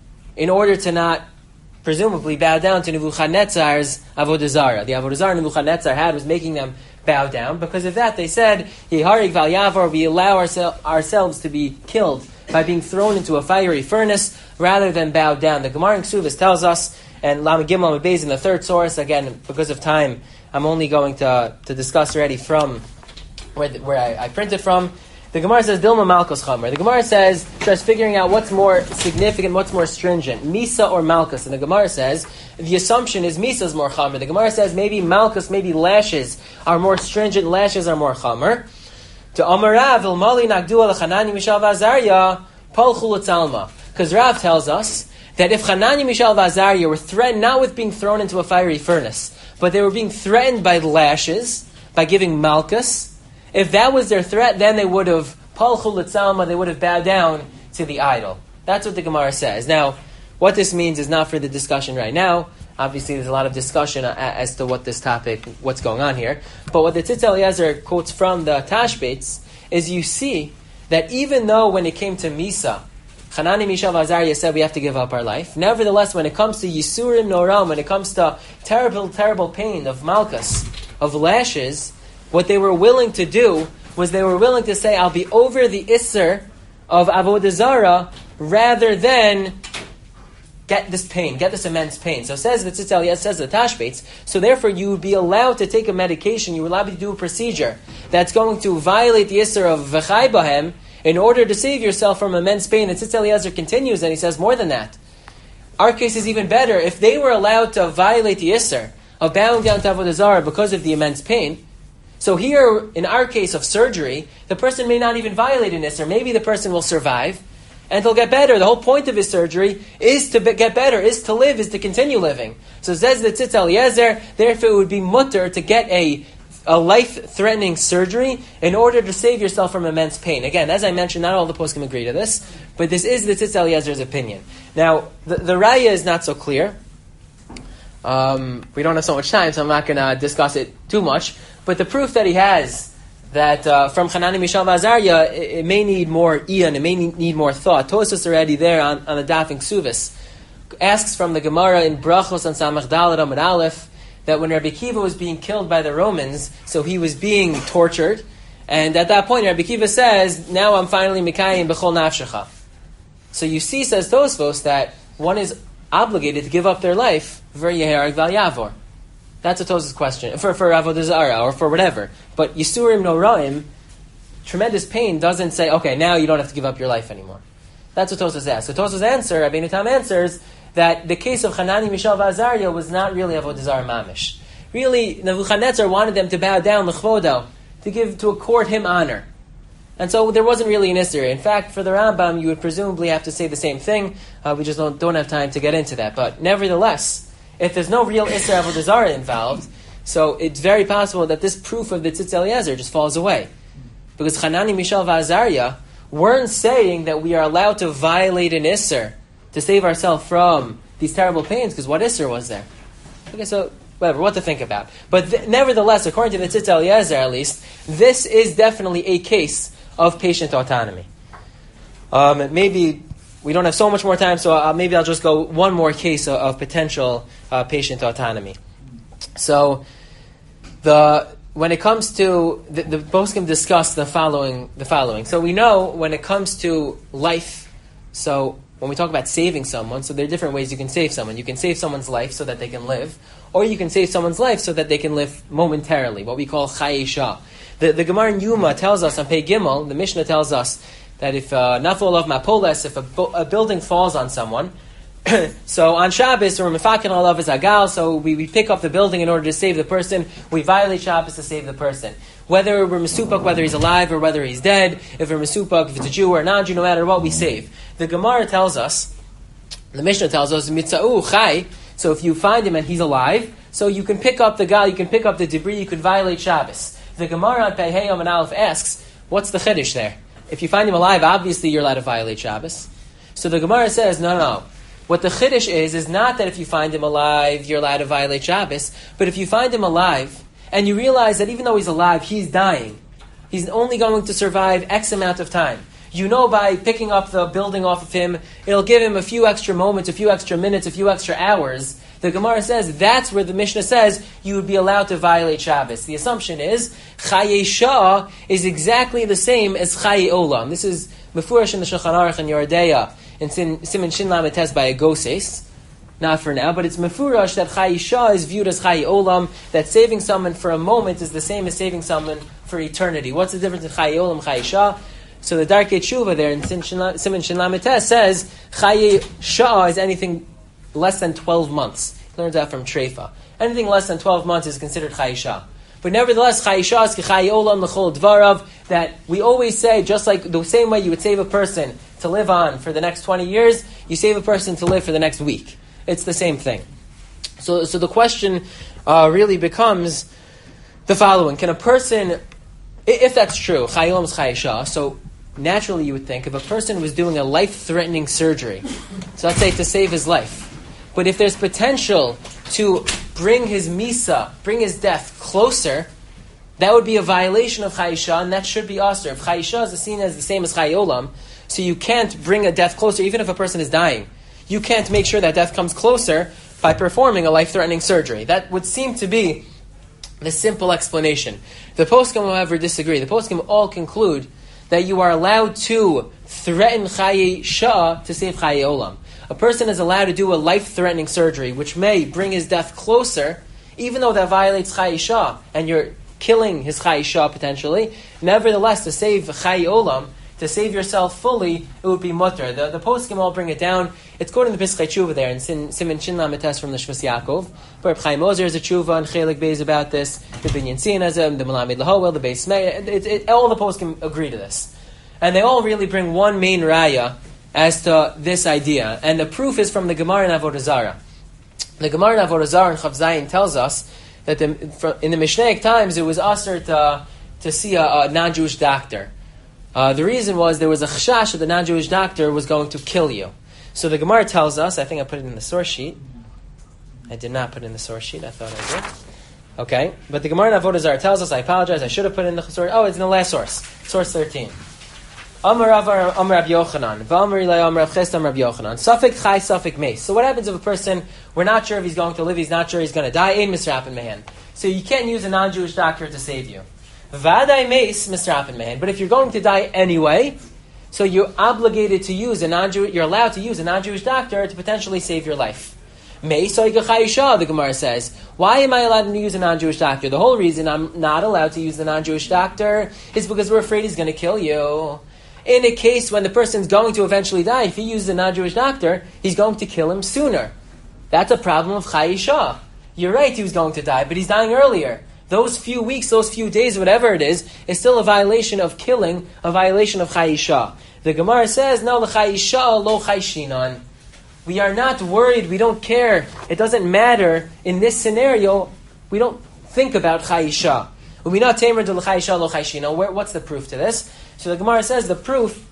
in order to not, presumably, bow down to Nebuchadnezzar's avodah zarah? The avodah zarah Nebuchadnezzar had was making them bow down. Because of that, they said, Yeharig val yavar, we allow oursel- ourselves to be killed by being thrown into a fiery furnace rather than bow down. The Gemara in Ksuvas tells us, and Lamed Gimel Amud Beis in the third source, again, because of time, I'm only going to to discuss already from where the, where I, I printed from. The Gemara says Dilma Malkus Chamer. The Gemara says just figuring out what's more significant, what's more stringent, Misa or Malkus. And the Gemara says the assumption is Misa is more Chamer. The Gemara says maybe Malkus, maybe lashes are more stringent, lashes are more Chamer. To Amarav Ilmali Nagdu Al Chanani Mishael v'Azariah Pal Chulut Salma. Because Rav tells us that if Chanani Mishael v'Azariah were threatened not with being thrown into a fiery furnace, but they were being threatened by lashes, by giving malchus, if that was their threat, then they would have, palchul l'tzalma, they would have bowed down to the idol. That's what the Gemara says. Now, what this means is not for the discussion right now. Obviously, there's a lot of discussion as to what this topic, what's going on here. But what the Tzitz Eliezer quotes from the Tashbetz is you see that even though when it came to Misa, Chanani Mishael v'Azariah said we have to give up our life. Nevertheless, when it comes to Yisurim Noram, when it comes to terrible, terrible pain of Malchus, of lashes, what they were willing to do was they were willing to say, I'll be over the Isser of Avodah Zarah rather than get this pain, get this immense pain. So it says the Tzitz Eliezer, says the Tashbetz, so therefore you would be allowed to take a medication, you would allowed to do a procedure that's going to violate the Isser of V'chai Bahem, in order to save yourself from immense pain. And Tzitz Eliezer continues and he says more than that. Our case is even better. If they were allowed to violate the Isser of bowing down to Avodah Zarah because of the immense pain, so here, in our case of surgery, the person may not even violate an Isser. Maybe the person will survive and they'll get better. The whole point of his surgery is to be, get better, is to live, is to continue living. So says the Tzitz Eliezer, therefore it would be mutter to get a a life-threatening surgery in order to save yourself from immense pain. Again, as I mentioned, not all the poskim agree to this, but this is the Tzitz Eliezer's opinion. Now, the, the raya is not so clear. Um, we don't have so much time, so I'm not going to discuss it too much. But the proof that he has that uh, from Chanani Mishael v'Azariah, it, it may need more ian, it may need more thought. Tosas already there on, on the daf in Ksuvas asks from the Gemara in Brachos on Samach Daled Amud Aleph, that when Rabbi Kiva was being killed by the Romans, so he was being tortured, and at that point Rabbi Kiva says, now I'm finally Mikayim B'chol Nafshecha. So you see, says Tosfos, that one is obligated to give up their life for Yeharag Val Yavor. That's a Tosfos question, for, for Avodah Zarah, or for whatever. But Yisurim Noraim, tremendous pain, doesn't say, okay, now you don't have to give up your life anymore. That's what Tosfos asks. So Tosfos answer, Rabbeinu Tam answers, that the case of Chanani Mishael v'Azariah was not really Avodah Zarah mamish. Really, Nebuchadnezzar wanted them to bow down l'chvodo, to give, to accord him honor. And so there wasn't really an Isser. In fact, for the Rambam, you would presumably have to say the same thing. Uh, we just don't, don't have time to get into that. But nevertheless, if there's no real Isser Avodah Zarah involved, so it's very possible that this proof of the Tzitz Eliezer just falls away. Because Hanani, Mishael, Va'azariah weren't saying that we are allowed to violate an Isser to save ourselves from these terrible pains, because what Isser was there? Okay, so whatever, what to think about. But th- nevertheless, according to the Tzitz Eliezer at least, this is definitely a case of patient autonomy. Um, maybe we don't have so much more time, so uh, maybe I'll just go one more case of, of potential uh, patient autonomy. So, the when it comes to the, the poskim discuss the following. The following. So we know when it comes to life. So when we talk about saving someone, so there are different ways you can save someone. You can save someone's life so that they can live, or you can save someone's life so that they can live momentarily. What we call chayei shah. The, the Gemara in Yuma tells us on Pei Gimel, the Mishnah tells us that if nafol of mapoles, if a, bu- a building falls on someone, so on Shabbos, or mefakin alav is agal, so we, we pick up the building in order to save the person. We violate Shabbos to save the person. Whether we're mesupak, whether he's alive or whether he's dead, if we're mesupak, if it's a Jew or a non-Jew, no matter what, we save. The Gemara tells us, the Mishnah tells us, mitza'u chai, so if you find him and he's alive, so you can pick up the gal, you can pick up the debris, you can violate Shabbos. The Gemara on Pei Hey and Aleph asks, what's the chiddush there? If you find him alive, obviously you're allowed to violate Shabbos. So the Gemara says, no, no. What the chiddush is, is not that if you find him alive, you're allowed to violate Shabbos, but if you find him alive, and you realize that even though he's alive, he's dying, he's only going to survive X amount of time. You know by picking up the building off of him, it'll give him a few extra moments, a few extra minutes, a few extra hours. The Gemara says that's where the Mishnah says you would be allowed to violate Shabbos. The assumption is Chayei Shah is exactly the same as Chayei Olam. This is Mefurash in the Shulchan Aruch and Yordeya in Siman Shin Lamed Tes by Agoses. Not for now, but it's Mefurash that Chayei Shah is viewed as Chayei Olam, that saving someone for a moment is the same as saving someone for eternity. What's the difference in Chayei Olam and Chayei Shah? So the Darkei Tshuva there in Siman Shin Lamed Tes says Chayei Shah is anything less than twelve months. He learns that from Treifa. Anything less than twelve months is considered Chayei Shah. But nevertheless, Chayei Shah is Chayei Olam l'chol dvarav, that we always say, just like the same way you would save a person to live on for the next twenty years, you save a person to live for the next week. It's the same thing. So so the question uh, really becomes the following. Can a person, if that's true, Chayei Olam is Chayei Shah, so naturally you would think if a person was doing a life-threatening surgery, so let's say to save his life, but if there's potential to bring his misa, bring his death closer, that would be a violation of Chayei Shah, and that should be aser. If Chayei Shah is seen as the same as Chayei Olam, so you can't bring a death closer, even if a person is dying. You can't make sure that death comes closer by performing a life-threatening surgery. That would seem to be the simple explanation. The poskim, however, disagree. The poskim all conclude that you are allowed to threaten Chayei Shah to save Chayei Olam. A person is allowed to do a life-threatening surgery, which may bring his death closer, even though that violates Chayei Shah, and you're killing his Chayei Shah potentially. Nevertheless, to save Chayei Olam, to save yourself fully, it would be mutter. The, the poskim all bring it down. It's quoted in the Pischei Tshuva there, in Siman Shin Lamed Tes from the Shvus Yaakov. But Chaim Ozer has a Tshuva and Chelik Beis about this. The Binyan Sin has a, the Melamed Lahoel, the Beis Meir. It, it, it, all the poskim agree to this. And they all really bring one main raya as to this idea. And the proof is from the Gemara in Avodah Zarah. The Gemara in Avodah Zarah in Chav Zayin tells us that the, in the Mishnaic times it was usher to, to see a, a non-Jewish doctor. Uh, the reason was there was a chashash that the non-Jewish doctor was going to kill you. So the Gemara tells us, I think I put it in the source sheet. I did not put it in the source sheet, I thought I did. Okay, but the Gemara in Avodah Zarah tells us, I apologize, I should have put it in the source. Oh, it's in the last source, source thirteen. Amar Rav Amar Rav Yochanan, V'amar Ilai Amar Rav Chisda Amar Rav Yochanan. Safek chai, safek meis. So what happens if a person, we're not sure if he's going to live, he's not sure he's going to die, ein misrapen mehen. So you can't use a non-Jewish doctor to save you. V'adai meis misrapen mehen. But if you're going to die anyway, so you're obligated to use a non-Jewish, you're allowed to use a non-Jewish doctor to potentially save your life. Meis oiga chai shah, the Gemara says. Why am I allowed to use a non-Jewish doctor? The whole reason I'm not allowed to use the non-Jewish doctor is because we're afraid he's going to kill you. In a case when the person's going to eventually die, if he uses a non-Jewish doctor, he's going to kill him sooner. That's a problem of Chayei Shah. You're right, he was going to die, but he's dying earlier. those few weeks, those few days, whatever it is, is still a violation of killing, a violation of chayisha. The Gemara says, no, l'chayisha lo chayshinan. We are not worried, we don't care. It doesn't matter. In this scenario, we don't think about chayisha. When we not tamer to l'chayisha lo chayshinan, what's the proof to this? So the Gemara says the proof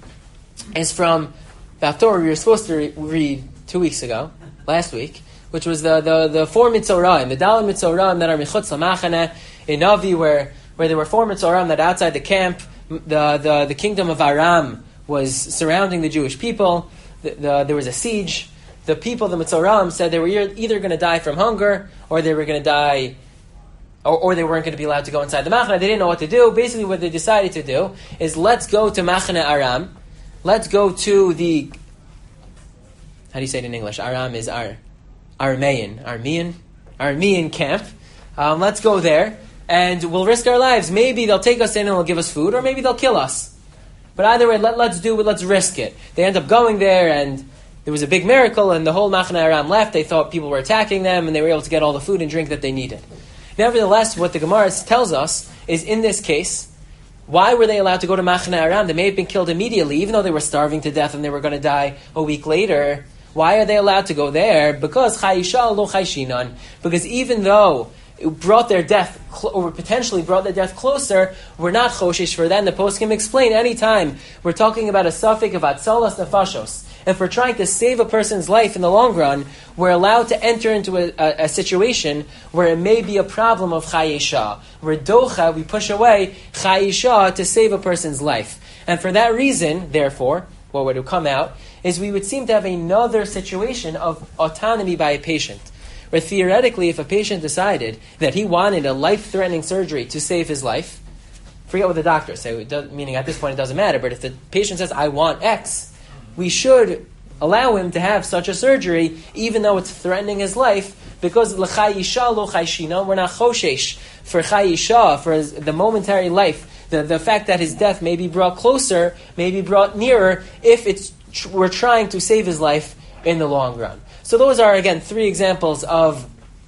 is from the Torah we were supposed to re- read two weeks ago, last week, which was the the, the four mitzoraim, the daled mitzoraim that are michutz l'machane in Navi, where where there were four mitzoraim that outside the camp, the the, the kingdom of Aram was surrounding the Jewish people. The, the, there was a siege. The people, the mitzoraim, said they were either going to die from hunger or they were going to die, or, or they weren't going to be allowed to go inside the machane. They didn't know what to do. Basically, what they decided to do is let's go to machane Aram. Let's go to the. How do you say it in English? Aram is Ar. Aramean, Aramean, Aramean camp. Um, let's go there, and we'll risk our lives. Maybe they'll take us in and they'll give us food, or maybe they'll kill us. But either way, let, let's do it. Let's risk it. They end up going there, and there was a big miracle, and the whole Machane Aram left. They thought people were attacking them, and they were able to get all the food and drink that they needed. Nevertheless, what the Gemara tells us is, in this case, why were they allowed to go to Machane Aram? They may have been killed immediately, even though they were starving to death and they were going to die a week later. Why are they allowed to go there? Because chayisha lo chayshinan. Because even though it brought their death, or potentially brought their death closer, we're not choshesh for that. And the poskim explain anytime we're talking about a suffix of atzalas nefashos. If we're trying to save a person's life in the long run, we're allowed to enter into a, a, a situation where it may be a problem of chayisha. We're docha, we push away chayisha to save a person's life. And for that reason, therefore, what would come out is we would seem to have another situation of autonomy by a patient. Where theoretically, if a patient decided that he wanted a life-threatening surgery to save his life, forget what the doctors say, meaning at this point it doesn't matter, but if the patient says, I want X, we should allow him to have such a surgery, even though it's threatening his life, because l'chayisha lo chayshina, we're not choshesh for chayisha, for the momentary life, the, the fact that his death may be brought closer, may be brought nearer, if it's we're trying to save his life in the long run. So those are, again, three examples of,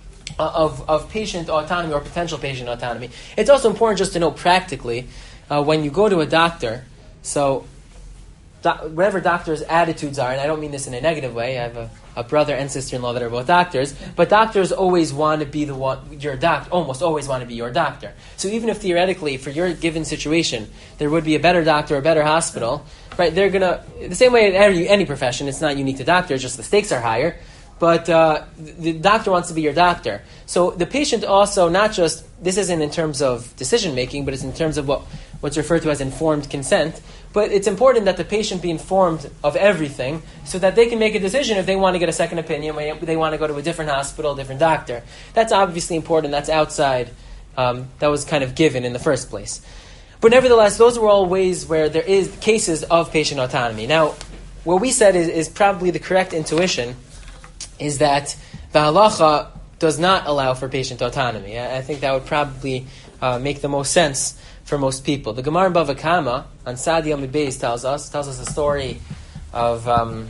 of, of patient autonomy or potential patient autonomy. It's also important just to know practically, uh, when you go to a doctor, so do- whatever doctors' attitudes are, and I don't mean this in a negative way, I have a, a brother and sister-in-law that are both doctors, but doctors always want to be the one, your doctor, almost always want to be your doctor. So even if theoretically, for your given situation, there would be a better doctor, a better hospital, right, they're going to, the same way in any, any profession, it's not unique to doctors, just the stakes are higher, but uh, the doctor wants to be your doctor. So the patient also, not just, this isn't in terms of decision-making, but it's in terms of what what's referred to as informed consent, but it's important that the patient be informed of everything so that they can make a decision if they want to get a second opinion, when they want to go to a different hospital, a different doctor. That's obviously important, that's outside, um, that was kind of given in the first place. But nevertheless, those were all ways where there is cases of patient autonomy. Now, what we said is, is probably the correct intuition, is that the halacha does not allow for patient autonomy. I, I think that would probably uh, make the most sense for most people. The Gemara in Bava Kama on Sadi Amud Beis tells us tells us a story of um,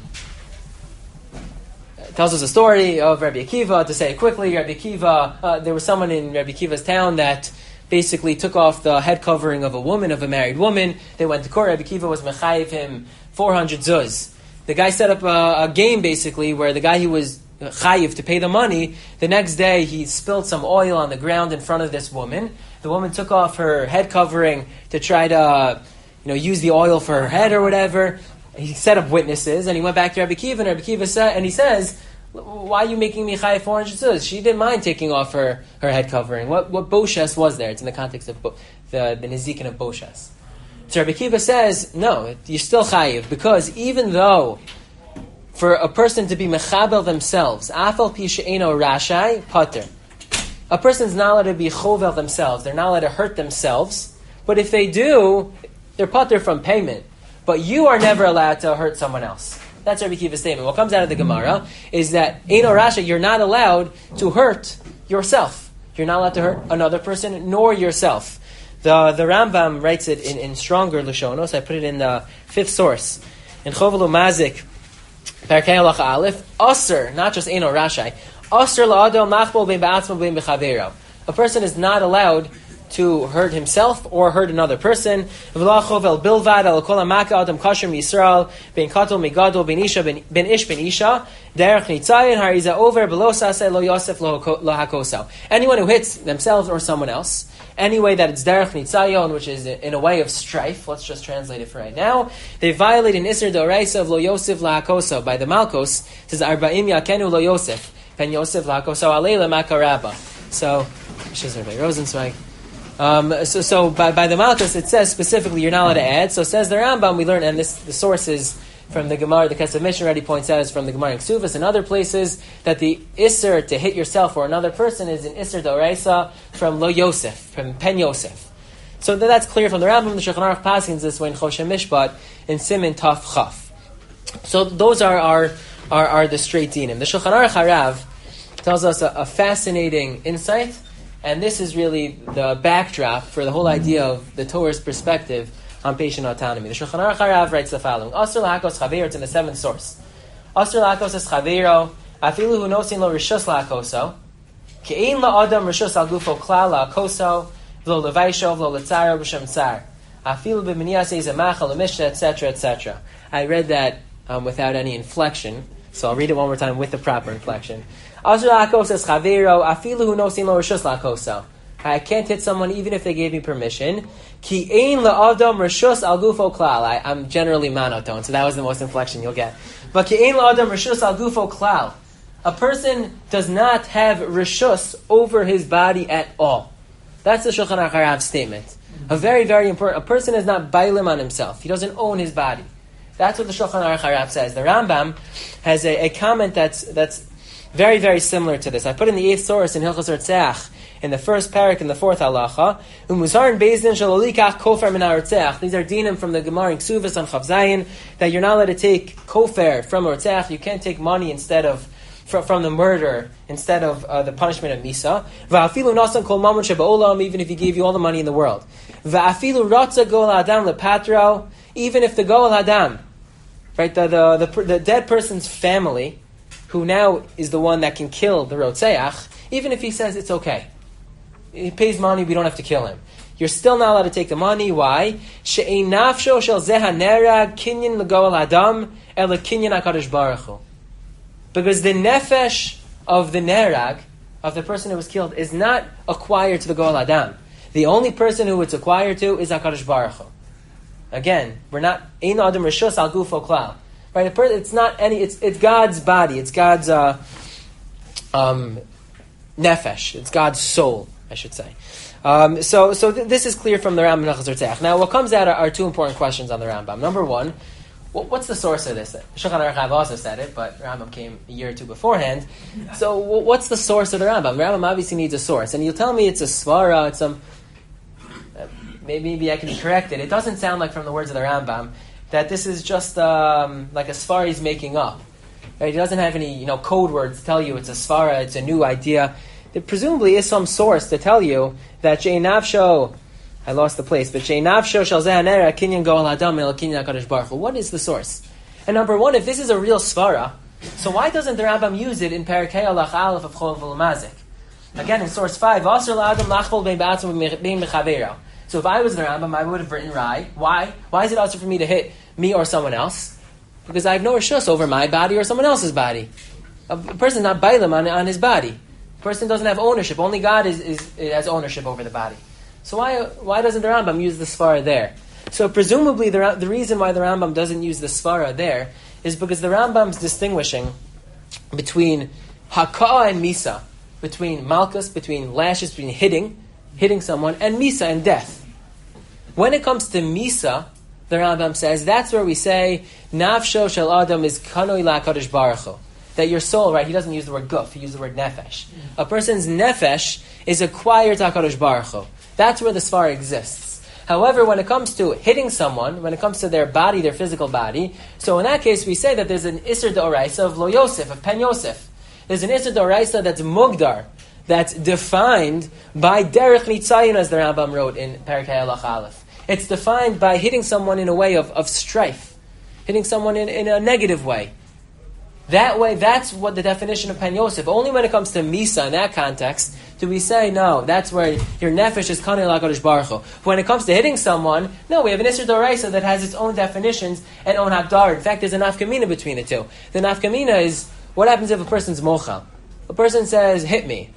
tells us a story of Rabbi Akiva. To say it quickly, Rabbi Akiva, uh, there was someone in Rabbi Akiva's town that basically took off the head covering of a woman, of a married woman. They went to court. Rabbi Akiva was mechayiv him four hundred zuz. The guy set up a, a game basically where the guy who was chayiv to pay the money, the next day he spilled some oil on the ground in front of this woman. The woman took off her head covering to try to, you know, use the oil for her head or whatever. He set up witnesses, and he went back to Rabbi Akiva, and Rabbi Akiva said, and he says, "Why are you making me chayiv four hundred zuz? She didn't mind taking off her, her head covering. What what boshes was there? It's in the context of bo- the the nezikin of boshes." So Rabbi Akiva says, "No, you're still chayiv, because even though for a person to be mechabel themselves, afal pi she'eno rashai pater, a person's not allowed to be chovel themselves. They're not allowed to hurt themselves. But if they do, they're pater from payment. But you are never allowed to hurt someone else." That's Rabbi Akiva's statement. What comes out of the Gemara is that eno rasha, you're not allowed to hurt yourself. You're not allowed to hurt another person nor yourself. The the Rambam writes it in, in stronger Lashonos. I put it in the fifth source. In Chovel Umazik, Perkei Halacha Aleph, Aser, not just eno rashai, Aser la'adam machbol bein ba'atzmo bein b'chavero. A person is not allowed to hurt himself or hurt another person. Anyone who hits themselves or someone else, any way that it's derech nitzayon, which is in a way of strife, let's just translate it for right now, they violate an isser d'oraisa of lo yosef lahakoso. By the Malkos, it says arba'im yakenu lo yosef, pen yosef lahakoso aleila makaraba. So, Shizar by Rosenzweig. Um, so, so by, by the Malkos, it says specifically you're not allowed to add. So says the Rambam, we learn, and this the source is from the Gemara, the Kesef Mishnah already points out is from the Gemara in Ksuvas and other places, that the Isser to hit yourself or another person is an Isser d'oraisa from Lo Yosef, from Pen Yosef. So that's clear from the Rambam. The Shulchan Aruch paskins this way in Choshen Mishpat in Siman Taf Chaf. So those are our, are, are the straight dinim. The Shulchan Aruch Harav tells us a, a fascinating insight, and this is really the backdrop for the whole idea of the Torah's perspective on patient autonomy. The Shulchan Aruch Harav writes the following: Asur lahakos chaveiro, it's in the seventh source. Asur lahakos es chaveiro, afilu hu nosin lo rishus lahakoso, ke'ein la'adam rishus al gufo klal lahakoso, v'lo levaisho, v'lo letzaro b'shem tzar, afilu b'miniyas ezamach al-mishnah, et cetera, et cetera. I read that um, without any inflection, so I'll read it one more time with the proper inflection. Asur lahakos es chaveiro, afilu hu nosin lo rishus lahakoso. I can't hit someone even if they gave me permission. Ki ein la'adam rishus al gufo klal. I'm generally monotone, so that was the most inflection you'll get. But ki ein la'adam rishus al gufo klal. A person does not have rishus over his body at all. That's the Shulchan Aruch Harav's statement. A very, very important. A person is not bailim on himself. He doesn't own his body. That's what the Shulchan Aruch Harav says. The Rambam has a, a comment that's that's very, very similar to this. I put in the eighth source in Hilchos Rotzeach, in the first parak in the fourth halacha, Umuzar and Bezdin shalolikach kofer min harotzeach. These are dinim from the Gemara in Ksuvas on Chav Zayin, that you're not allowed to take kofer from a rotzeach. You can't take money instead of from, from the murder instead of uh, the punishment of misa. Va'afilu nasan kol mamun sheba'olam, even if he gave you all the money in the world. Va'afilu ratza goel adam lepatro, even if the goel adam, right, the the, the the dead person's family, who now is the one that can kill the rotzeach, even if he says it's okay, he pays money, we don't have to kill him, you're still not allowed to take the money. Why? She'ein nafsho shel zeh hanerag kinyan l'goel adam ela kinyan HaKadosh Baruch Hu. Because the nefesh of the nerag, of the person who was killed, is not acquired to the goel adam. The only person who it's acquired to is HaKadosh Baruch Hu. Again, we're not ein adam rishus al gufo klal. Right? It's not any. It's it's God's body. It's God's uh, um, nefesh. It's God's soul, I should say. Um, so, so th- this is clear from the Rambam Hilchos Rotzeach. Now, what comes out are, are two important questions on the Rambam. Number one, what, what's the source of this? Shulchan Aruch Hav also said it, but Rambam came a year or two beforehand. So, w- what's the source of the Rambam? The Rambam obviously needs a source, and you'll tell me it's a svara. It's some. Uh, maybe, maybe I can be corrected. It doesn't sound like from the words of the Rambam that this is just um, like a svara he's making up. Right? He doesn't have any, you know, code words to tell you it's a svara, it's a new idea. There presumably is some source to tell you that She'ein nafsho, I lost the place, but She'ein nafsho shel zeh hanera kinyan goel adam el kinyan HaKadosh Baruch Hu. What is the source? And number one, if this is a real svara, so why doesn't the Rambam use it in Parakei Alach Aleph of Chol V'Lamazik? Again, in source five, Asur la'adam lachbol bein ba'atzmo bein b'chaveiro. So if I was the Rambam, I would have written Rai. Why? Why is it also for me to hit me or someone else? Because I have no rishus over my body or someone else's body. A person's not bailam on, on his body. A person doesn't have ownership. Only God is, is, has ownership over the body. So why why doesn't the Rambam use the svara there? So presumably the the reason why the Rambam doesn't use the svara there is because the Rambam's distinguishing between haka'ah and misa, between malchus, between lashes, between hitting, hitting someone, and misa, and death. When it comes to misa, the Rambam says, that's where we say, nafsho shel adam is kanoi la'akadosh baruch hu. That your soul, right, he doesn't use the word guf, he uses the word nefesh. A person's nefesh is acquired to HaKadosh Baruch Hu. That's where the svara exists. However, when it comes to hitting someone, when it comes to their body, their physical body, so in that case we say that there's an Isser D'Oraisa of Lo Yosef, of Pen Yosef. There's an Isser D'Oraisa that's mugdar, that's defined by Derech Nitzayin, as the Rambam wrote in Parakei Alach Aleph. It's defined by hitting someone in a way of, of strife, hitting someone in, in a negative way. That way, that's what the definition of Pen Yosef. Only when it comes to Misa, in that context, do we say, no, that's where your nefesh is kanei l'HaKadosh Baruch Hu. When it comes to hitting someone, no, we have an Isser D'Oraisa that has its own definitions and own Hagdar. In fact, there's a nafkamina between the two. The nafkamina is, what happens if a person's mochel? A person says, hit me.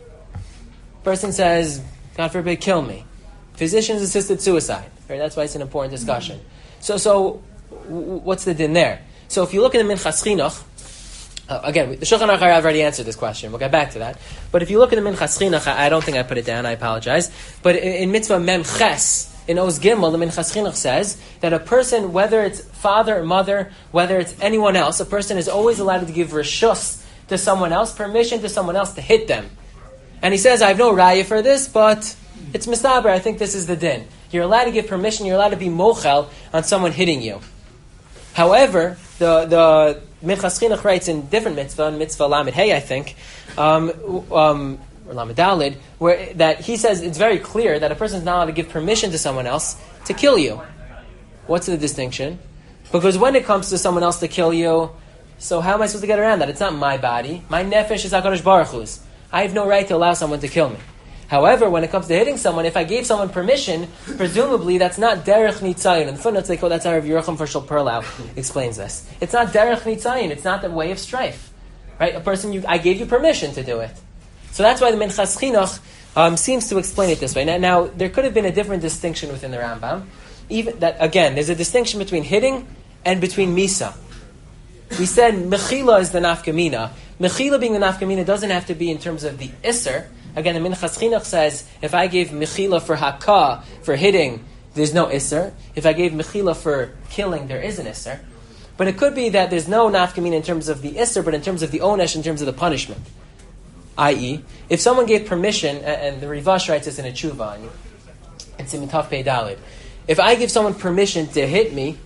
A person says, God forbid, kill me. Physicians-assisted suicide. Right? That's why it's an important discussion. So, so w- what's the din there? So if you look in the Minchas Chinuch, Uh, again, the Shulchan Aruch Harav already answered this question. We'll get back to that. But if you look at the Minchas Chinuch, I don't think I put it down. I apologize. But in, in Mitzvah Mem Ches, in Oz Gimel, the Minchas Chinuch says that a person, whether it's father or mother, whether it's anyone else, a person is always allowed to give reshus to someone else, permission to someone else to hit them. And he says, I have no raya for this, but it's mistaber. I think this is the din. You're allowed to give permission. You're allowed to be mochel on someone hitting you. However, the the Minchas Chinuch writes in different mitzvah, in mitzvah Lamed Hey, I think, um, um, or Lamed Dalid, where that he says it's very clear that a person is not allowed to give permission to someone else to kill you. What's the distinction? Because when it comes to someone else to kill you, so how am I supposed to get around that? It's not my body. My nefesh is HaKadosh Baruch Hu's. I have no right to allow someone to kill me. However, when it comes to hitting someone, if I gave someone permission, presumably that's not derech nitzayin. In the footnotes they call that's how Rav Yerucham Fershel Perlau explains this. It's not derech nitzayin. It's not the way of strife, right? A person, you, I gave you permission to do it. So that's why the Minchas Chinuch um, seems to explain it this way. Now, now, there could have been a different distinction within the Rambam. Even that again, there's a distinction between hitting and between misa. We said mechila is the nafkamina. Mechila being the nafkamina doesn't have to be in terms of the isser. Again, the Minchas Chinuch says, if I gave mechila for hakah, for hitting, there's no isser. If I gave mechila for killing, there is an isser. But it could be that there's no nafkamina in terms of the isser, but in terms of the onesh, in terms of the punishment. that is, if someone gave permission, and the Rivash writes this in a tshuva, it's in Mitaf Pei Dalid. If I give someone permission to hit me,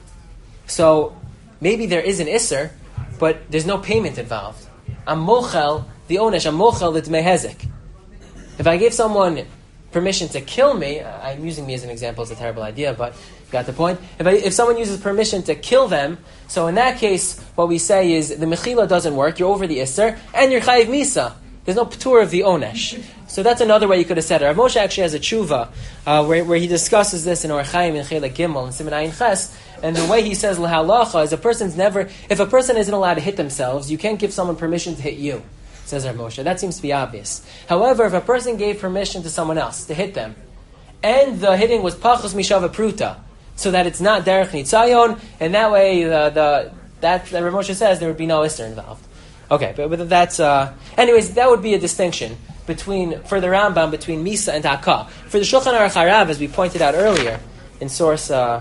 so maybe there is an isser, but there's no payment involved. I'm mochel, the onesh, I'm mochel, the dmei hezek. If I gave someone permission to kill me, I'm using me as an example, it's a terrible idea, but you got the point. If I, if someone uses permission to kill them, so in that case, what we say is the mechila doesn't work, you're over the isser, and you're chayiv misa. There's no p'tur of the onesh. So that's another way you could have said it. Rav Moshe actually has a tshuva uh, where, where he discusses this in Or Chaim in Chelek Gimel and Siman Ayin Ches, and the way he says l'halacha is a person's never, if a person isn't allowed to hit themselves, you can't give someone permission to hit you. Says Rav Moshe. That seems to be obvious. However, if a person gave permission to someone else to hit them, and the hitting was pachos mishava pruta, so that it's not derech nitzayon, and that way the the that, that Rav Moshe says there would be no isser involved. Okay, but, but that's uh, anyways that would be a distinction between for the Rambam between misa and hakah. For the Shulchan Aruch Harav, as we pointed out earlier, in source uh,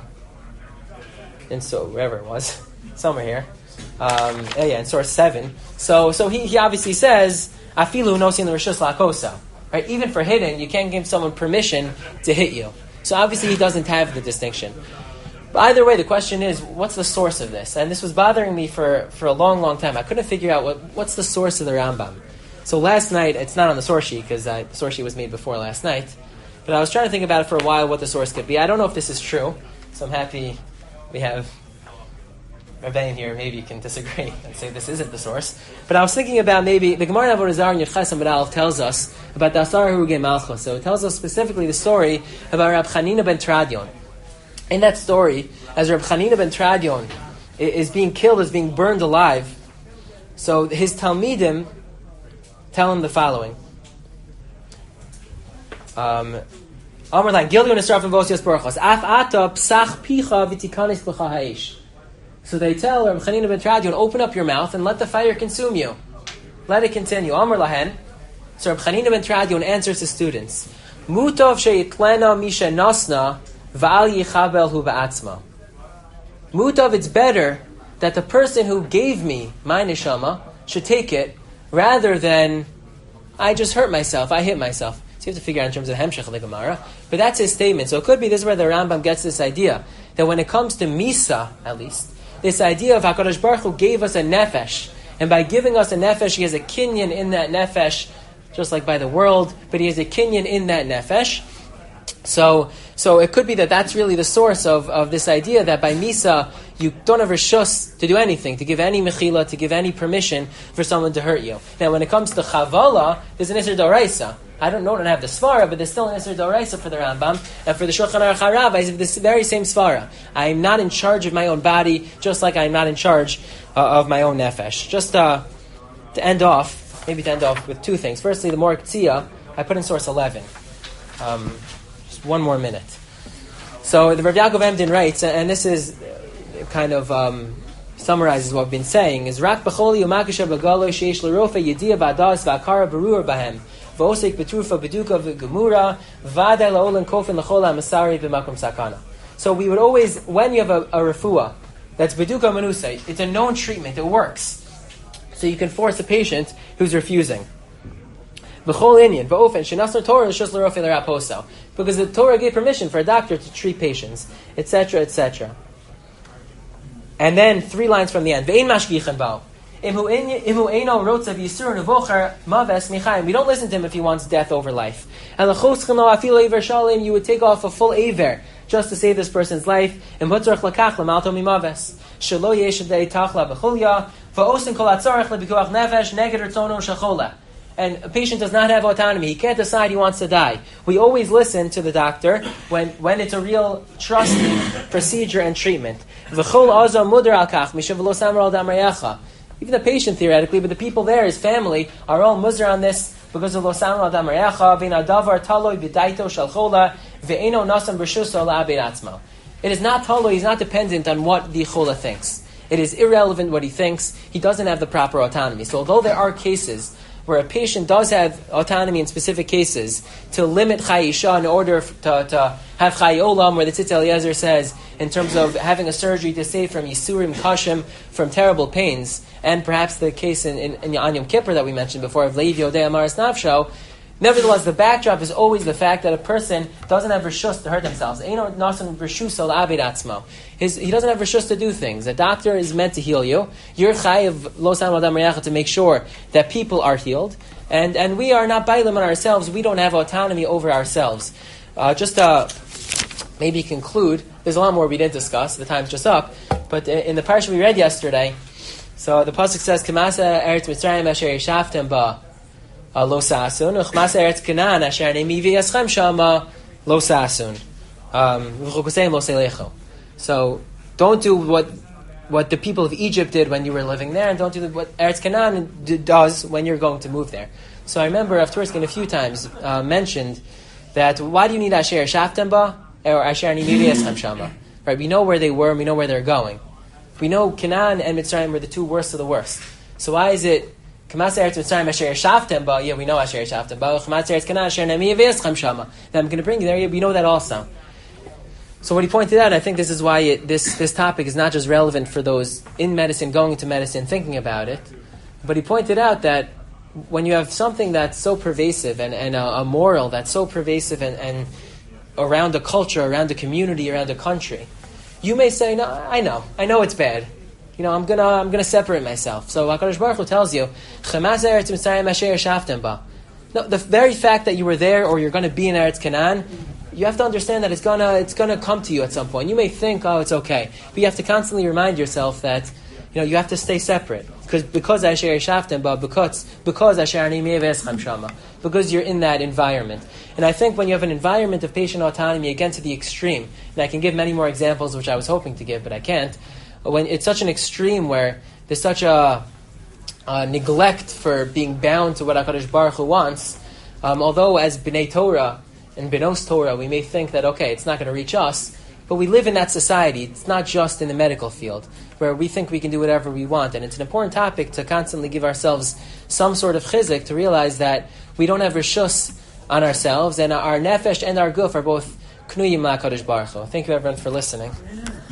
in so wherever it was, somewhere here. Um, oh yeah, in source seven. So, so he, he obviously says, "Afilu nosin the rishus lakosa." Right? Even for hitting, you can't give someone permission to hit you. So obviously, he doesn't have the distinction. But either way, the question is, what's the source of this? And this was bothering me for, for a long, long time. I couldn't figure out what what's the source of the Rambam. So last night, it's not on the source sheet because the source sheet was made before last night. But I was trying to think about it for a while, what the source could be. I don't know if this is true, so I'm happy we have Rabbein here. Maybe you can disagree and say this isn't the source. But I was thinking about maybe the Gemara in Avodah Zarah in Yud Ches Amud Aleph tells us about the Asar Harugei Malchus. So it tells us specifically the story about Rab Chanina ben Tradion. In that story, as Rab Chanina ben Tradion is being killed, is being burned alive, so his Talmidim tell him the following. Um, Amar Lan, Gildu Nisraf and Vosios Baruchos, Af Ata Psach Picha V'tikanis B'cha Ha'ish. So they tell Rab Chanina ben Tradion, open up your mouth and let the fire consume you. Let it continue. Amar Lahen. So Rab Chanina ben Tradion answers his students, Mutov sheyitlena misha nasna v'al yichabel hu ba'atzma. Mutov, it's better that the person who gave me my neshama should take it rather than I just hurt myself, I hit myself. So you have to figure out in terms of Hemshech of the Gemara. But that's his statement. So it could be this is where the Rambam gets this idea, that when it comes to Misa, at least, this idea of HaKadosh Baruch Hu gave us a nefesh, and by giving us a nefesh, he has a kinyan in that nefesh, just like by the world, but he has a kinyan in that nefesh. So so it could be that that's really the source of, of this idea that by Misa, you don't have reshus to do anything, to give any mechila, to give any permission for someone to hurt you. Now when it comes to Chavala, there's an Isser D'Oraisa. I don't know, I don't have the svara, but there's still an Isser D'Oraisa for the Rambam, and for the Shulchan Aruch HaRav, I have this very same svara. I am not in charge of my own body, just like I am not in charge uh, of my own nefesh. Just uh, to end off, maybe to end off with two things. Firstly, the Moreh Tzia, I put in source eleven. Um, just one more minute. So the Rav Yaakov Emden writes, and this is kind of um, summarizes what I've been saying, is Rak b'choli u'makasha b'galo sheish l'rofe yediyah v'adas v'akara berur b'hem v'osek b'trufa b'duka v'gemura v'adai la'olen kofin l'chol ha'masari b'makom sakana. So we would always, when you have a, a refuah that's b'duka manusa, it's a known treatment, it works. So you can force a patient who's refusing. B'chol inyan v'ofen shenasar Torah shus l'rofe l'raposo, because the Torah gave permission for a doctor to treat patients, et cetera, et cetera. And then three lines from the end. Ve'ein mashgichan bao. Imhu eino rotzav yisur nevocher maves michayim. We don't listen to him if he wants death over life. And l'choschen lo afilo iver shalim. You would take off a full aver just to save this person's life. And mutzarach lakach l'malto mimaves. Shelo yesh dei tachla b'chulya. Va'osin kol atzarach lebikuach nefesh neged rtzono shachola. And a patient does not have autonomy. He can't decide he wants to die. We always listen to the doctor when, when it's a real trusted procedure and treatment. Even the patient, theoretically, but the people there, his family, are all muzar on this because of lo samar al dam reyacha ve'in adavar taloi b'daito shalchola ve'eno nasam b'shuso la'abed atzmo. It is not taloi, he's not dependent on what the chola thinks. It is irrelevant what he thinks. He doesn't have the proper autonomy. So although there are cases where a patient does have autonomy in specific cases to limit Chai Isha in order to, to have Chai Olam, where the Tzitz Eliezer says, in terms of having a surgery to save from Yisurim Kashim, from terrible pains, and perhaps the case in, in, in Yom Kippur that we mentioned before, of Leiv Yodei Amaris Nafsho. Nevertheless, the backdrop is always the fact that a person doesn't have reshus to hurt themselves. Eino nasan reshus al abed atzmo. He doesn't have reshus to do things. A doctor is meant to heal you. You're chayiv lo sam adam reyacha to make sure that people are healed, and and we are not bailim on ourselves. We don't have autonomy over ourselves. Uh, just to maybe conclude, there's a lot more we didn't discuss. The time's just up, but in the parsha we read yesterday, so the pasuk says, "Kamasa eretz Mitzrayim asher yeshaftem ba." Lo sasun, uchmas eretz Canaan asher nemi v'yaschem shama lo sasun, v'chukusayim lo selecho. So don't do what what the people of Egypt did when you were living there, and don't do what Eretz Canaan does when you're going to move there. So I remember Rav Turskin a few times uh, mentioned that why do you need asher shaftem ba or asher nemi v'yaschem shama? Right? We know where they were, and we know where they're going. We know Canaan and Mitzrayim were the two worst of the worst. So why is it? Yeah, we know Asher Shaftem Ba. That I'm going to bring you there. Yeah, we know that also. So what he pointed out, I think this is why it, this this topic is not just relevant for those in medicine, going into medicine, thinking about it. But he pointed out that when you have something that's so pervasive and, and a, a moral that's so pervasive and, and around a culture, around a community, around a country, you may say, "No, I know, I know it's bad. You know, I'm gonna I'm gonna separate myself." So HaKadosh Baruch Hu tells you, no, the very fact that you were there or you're gonna be in Eretz Canaan, you have to understand that it's gonna it's gonna come to you at some point. You may think, oh, it's okay, but you have to constantly remind yourself that, you know, you have to stay separate. Because because Asher Shaftem Ba, because because Asher Ani Me'eveschem Shama, because you're in that environment. And I think when you have an environment of patient autonomy, again to the extreme, and I can give many more examples which I was hoping to give, but I can't. When it's such an extreme where there's such a, a neglect for being bound to what HaKadosh Baruch Hu wants, um, although as B'nai Torah and Benos Torah we may think that, okay, it's not going to reach us, but we live in that society. It's not just in the medical field, where we think we can do whatever we want. And it's an important topic to constantly give ourselves some sort of chizik, to realize that we don't have reshus on ourselves, and our nefesh and our guf are both knuyim LaKadosh Baruch Hu. Thank you everyone for listening.